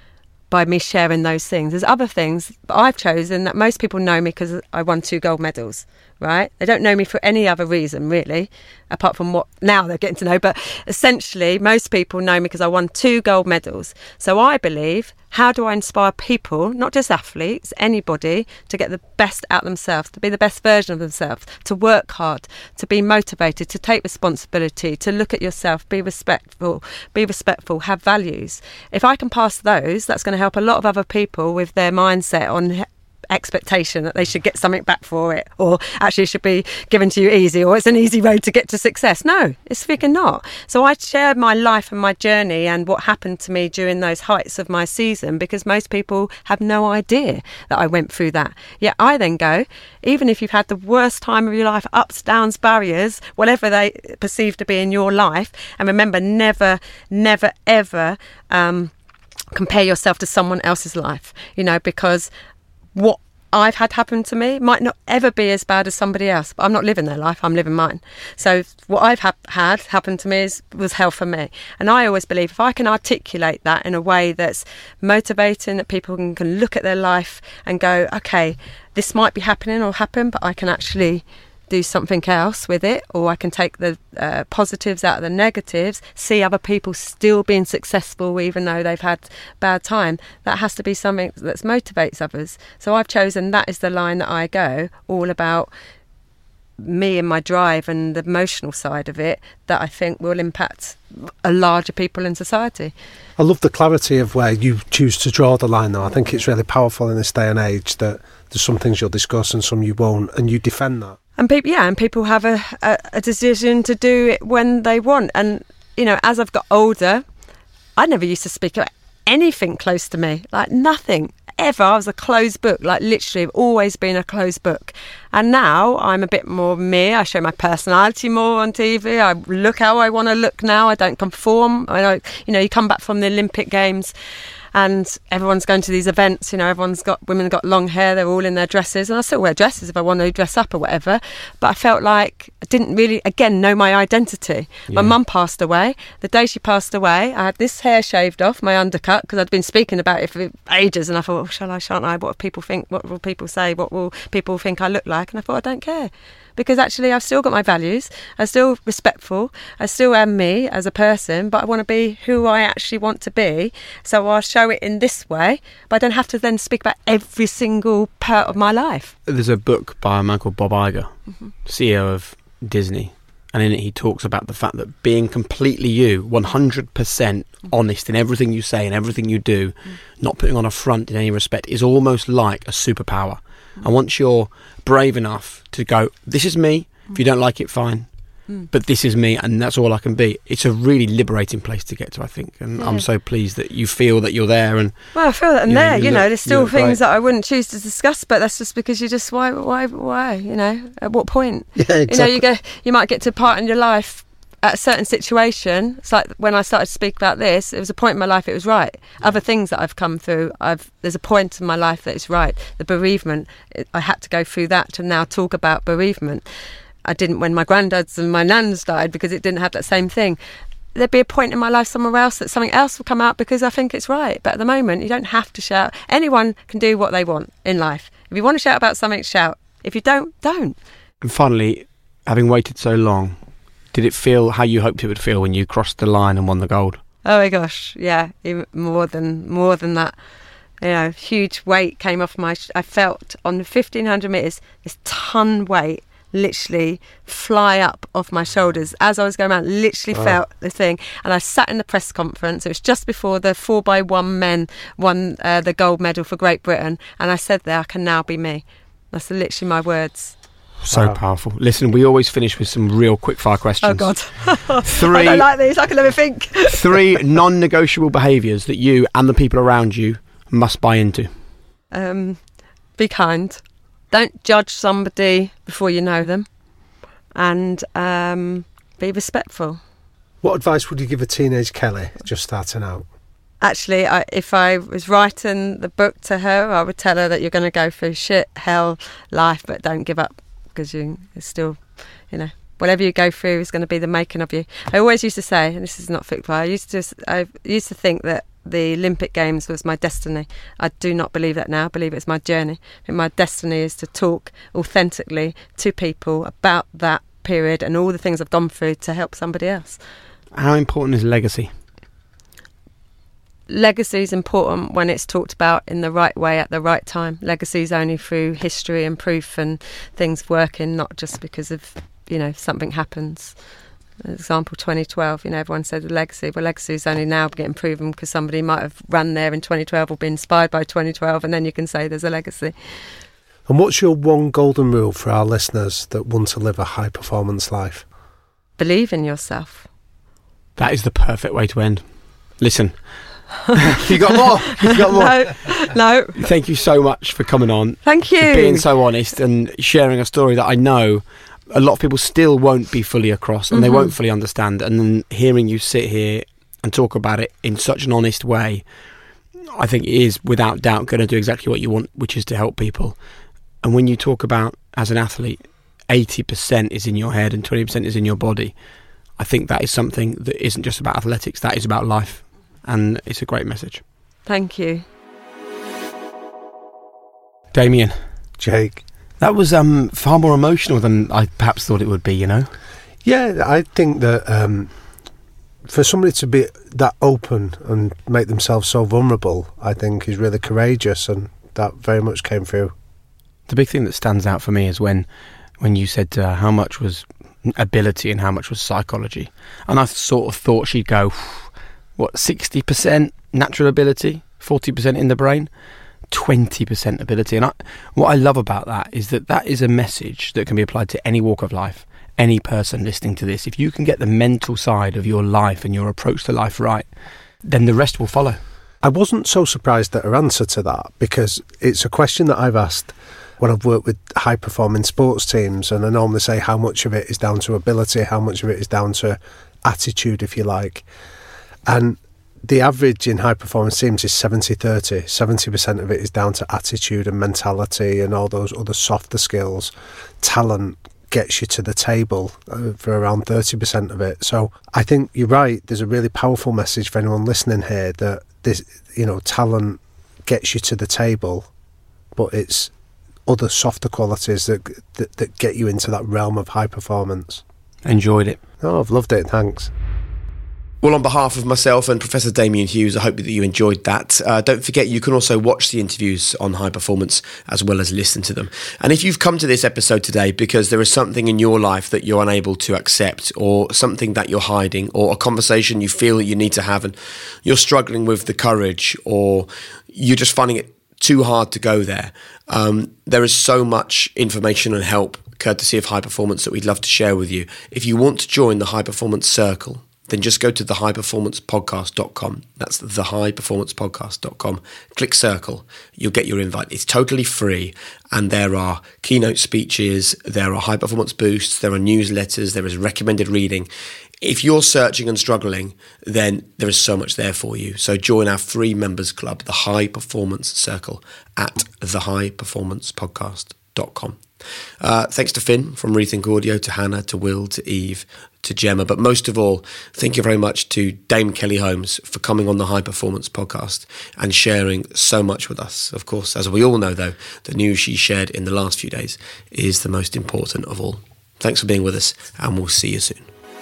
by me sharing those things. There's other things, but I've chosen that most people know me because I won two gold medals, right? They don't know me for any other reason, really, apart from what now they're getting to know. But essentially, most people know me because I won two gold medals. So I believe how do I inspire people, not just athletes, anybody, to get the best out of themselves, to be the best version of themselves, to work hard, to be motivated, to take responsibility, to look at yourself, be respectful, be respectful, have values. If I can pass those, that's going to help a lot of other people with their mindset on expectation that they should get something back for it, or actually it should be given to you easy, or it's an easy road to get to success. No, it's freaking not. So I share my life and my journey and what happened to me during those heights of my season, because most people have no idea that I went through that. Yet I then go, even if you've had the worst time of your life, ups, downs, barriers, whatever they perceive to be in your life, and remember, never, never, ever um, compare yourself to someone else's life, you know, because what I've had happen to me might not ever be as bad as somebody else, but I'm not living their life, I'm living mine. So what I've ha- had happen to me is, was hell for me. And I always believe if I can articulate that in a way that's motivating, that people can, can look at their life and go, okay, this might be happening or happen, but I can actually do something else with it, or I can take the uh, positives out of the negatives, see other people still being successful even though they've had bad time. That has to be something that motivates others. So I've chosen that is the line that I go, all about me and my drive and the emotional side of it, that I think will impact a larger people in society. I love the clarity of where you choose to draw the line, though. I think it's really powerful in this day and age that there's some things you'll discuss and some you won't, and you defend that. And people, yeah, and people have a, a, a decision to do it when they want. And, you know, as I've got older, I never used to speak about anything close to me, like nothing, ever. I was a closed book, like literally I've always been a closed book. And now I'm a bit more me. I show my personality more on T V. I look how I want to look now. I don't conform. I don't, you know, you come back from the Olympic Games and everyone's going to these events, you know, everyone's got, women got long hair, they're all in their dresses, and I still wear dresses if I want to dress up or whatever, but I felt like I didn't really, again, know my identity. Yeah. My mum passed away. The day she passed away, I had this hair shaved off, my undercut, because I'd been speaking about it for ages, and I thought, oh, shall I, shan't I, what will people think, what will people say, what will people think I look like, and I thought, I don't care. Because actually I've still got my values, I'm still respectful, I still am me as a person, but I want to be who I actually want to be. So I'll show it in this way, but I don't have to then speak about every single part of my life. There's a book by a man called Bob Iger, mm-hmm. C E O of Disney, and in it he talks about the fact that being completely you, one hundred percent honest in everything you say and everything you do, mm-hmm. not putting on a front in any respect, is almost like a superpower. And once you're brave enough to go, this is me, if you don't like it, fine, mm. but this is me and that's all I can be, it's a really liberating place to get to, I think. And yeah. I'm so pleased that you feel that you're there. And well, I feel that I'm you know, there, you, you know, look, there's still things great. that I wouldn't choose to discuss, but that's just because you just, why, why, why, you know, at what point? Yeah, exactly. You know, you go, you might get to a part in your life at a certain situation. It's like when I started to speak about this, it was a point in my life it was right. Other things that I've come through, I've there's a point in my life that it's right. The bereavement, it, I had to go through that to now talk about bereavement. I didn't when my granddads and my nans died because it didn't have that same thing. There'd be a point in my life somewhere else that something else will come out because I think it's right. But at the moment, you don't have to shout. Anyone can do what they want in life. If you want to shout about something, shout. If you don't, don't. And finally, having waited so long, did it feel how you hoped it would feel when you crossed the line and won the gold? Oh my gosh, yeah, even more than more than that. You know, huge weight came off my. Sh- I felt on the fifteen hundred meters this ton weight literally fly up off my shoulders as I was going around. Literally wow. felt the thing, and I sat in the press conference. It was just before the four by one men won uh, the gold medal for Great Britain, and I said there, I can now be me. That's literally my words. So wow. powerful. Listen, we always finish with some real quick-fire questions. Oh, God. Three, I don't like these. I can never think. Three non-negotiable behaviours that you and the people around you must buy into. Um, be kind. Don't judge somebody before you know them. And um, be respectful. What advice would you give a teenage Kelly just starting out? Actually, I, if I was writing the book to her, I would tell her that you're going to go through shit, hell, life, but don't give up. Because you it's still, you know, whatever you go through is going to be the making of you. I always used to say, and this is not football, I used to, I used to think that the Olympic Games was my destiny. I do not believe that now. I believe it's my journey. And my destiny is to talk authentically to people about that period and all the things I've gone through to help somebody else. How important is legacy? legacy is important when it's talked about in the right way at the right time. Legacy is only through history and proof and things working, not just because of, you know, something happens. Example twenty twelve, you know, everyone said the legacy. Well, legacy is only now getting proven because somebody might have run there in twenty twelve or been inspired by twenty twelve, and then you can say there's a legacy. And what's your one golden rule for our listeners that want to live a high performance life? Believe in yourself. That is the perfect way to end. Listen, you got more. You got more. No, no. Thank you so much for coming on. Thank you. For being so honest and sharing a story that I know a lot of people still won't be fully across and mm-hmm. they won't fully understand. And then hearing you sit here and talk about it in such an honest way, I think it is without doubt going to do exactly what you want, which is to help people. And when you talk about, as an athlete, eighty percent is in your head and twenty percent is in your body, I think that is something that isn't just about athletics, that is about life. And it's a great message. Thank you. Damien. Jake. That was um, far more emotional than I perhaps thought it would be, you know? Yeah, I think that um, for somebody to be that open and make themselves so vulnerable, I think is really courageous, and that very much came through. The big thing that stands out for me is when, when you said uh, how much was ability and how much was psychology. And I sort of thought she'd go, what, sixty percent natural ability, forty percent in the brain, twenty percent ability. And I, what I love about that is that that is a message that can be applied to any walk of life, any person listening to this. If you can get the mental side of your life and your approach to life right, then the rest will follow. I wasn't so surprised at her answer to that, because it's a question that I've asked when I've worked with high-performing sports teams, and I normally say how much of it is down to ability, how much of it is down to attitude, if you like. And the average in high-performance teams is seventy thirty. seventy percent of it is down to attitude and mentality and all those other softer skills. Talent gets you to the table for around thirty percent of it. So I think you're right. There's a really powerful message for anyone listening here that this, you know, talent gets you to the table, but it's other softer qualities that, that that get you into that realm of high performance. Enjoyed it. Oh, I've loved it. Thanks. Well, on behalf of myself and Professor Damien Hughes, I hope that you enjoyed that. Uh, don't forget, you can also watch the interviews on High Performance as well as listen to them. And if you've come to this episode today because there is something in your life that you're unable to accept, or something that you're hiding, or a conversation you feel that you need to have and you're struggling with the courage, or you're just finding it too hard to go there, um, there is so much information and help courtesy of High Performance that we'd love to share with you. If you want to join the High Performance Circle, then just go to the high performance podcast dot com. That's the high performance podcast dot com. Click circle. You'll get your invite. It's totally free. And there are keynote speeches, there are high performance boosts, there are newsletters, there is recommended reading. If you're searching and struggling, then there is so much there for you. So join our free members club, the High Performance Circle, at the high performance podcast dot com. Uh, thanks to Finn from Rethink Audio, to Hannah, to Will, to Eve, to Gemma, but most of all, thank you very much to Dame Kelly Holmes for coming on the High Performance Podcast and sharing so much with us. Of course, as we all know, though, the news she shared in the last few days is the most important of all. Thanks for being with us, and we'll see you soon.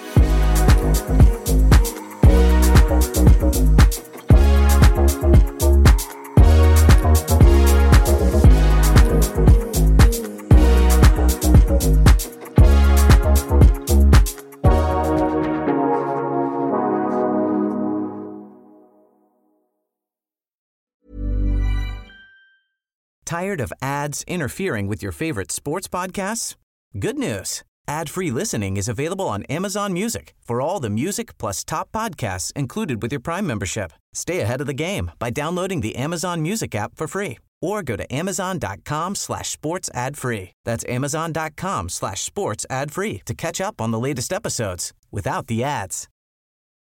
Tired of ads interfering with your favorite sports podcasts? Good news. Ad-free listening is available on Amazon Music for all the music plus top podcasts included with your Prime membership. Stay ahead of the game by downloading the Amazon Music app for free, or go to amazon.com slash sports ad free. That's amazon.com slash sports ad free to catch up on the latest episodes without the ads.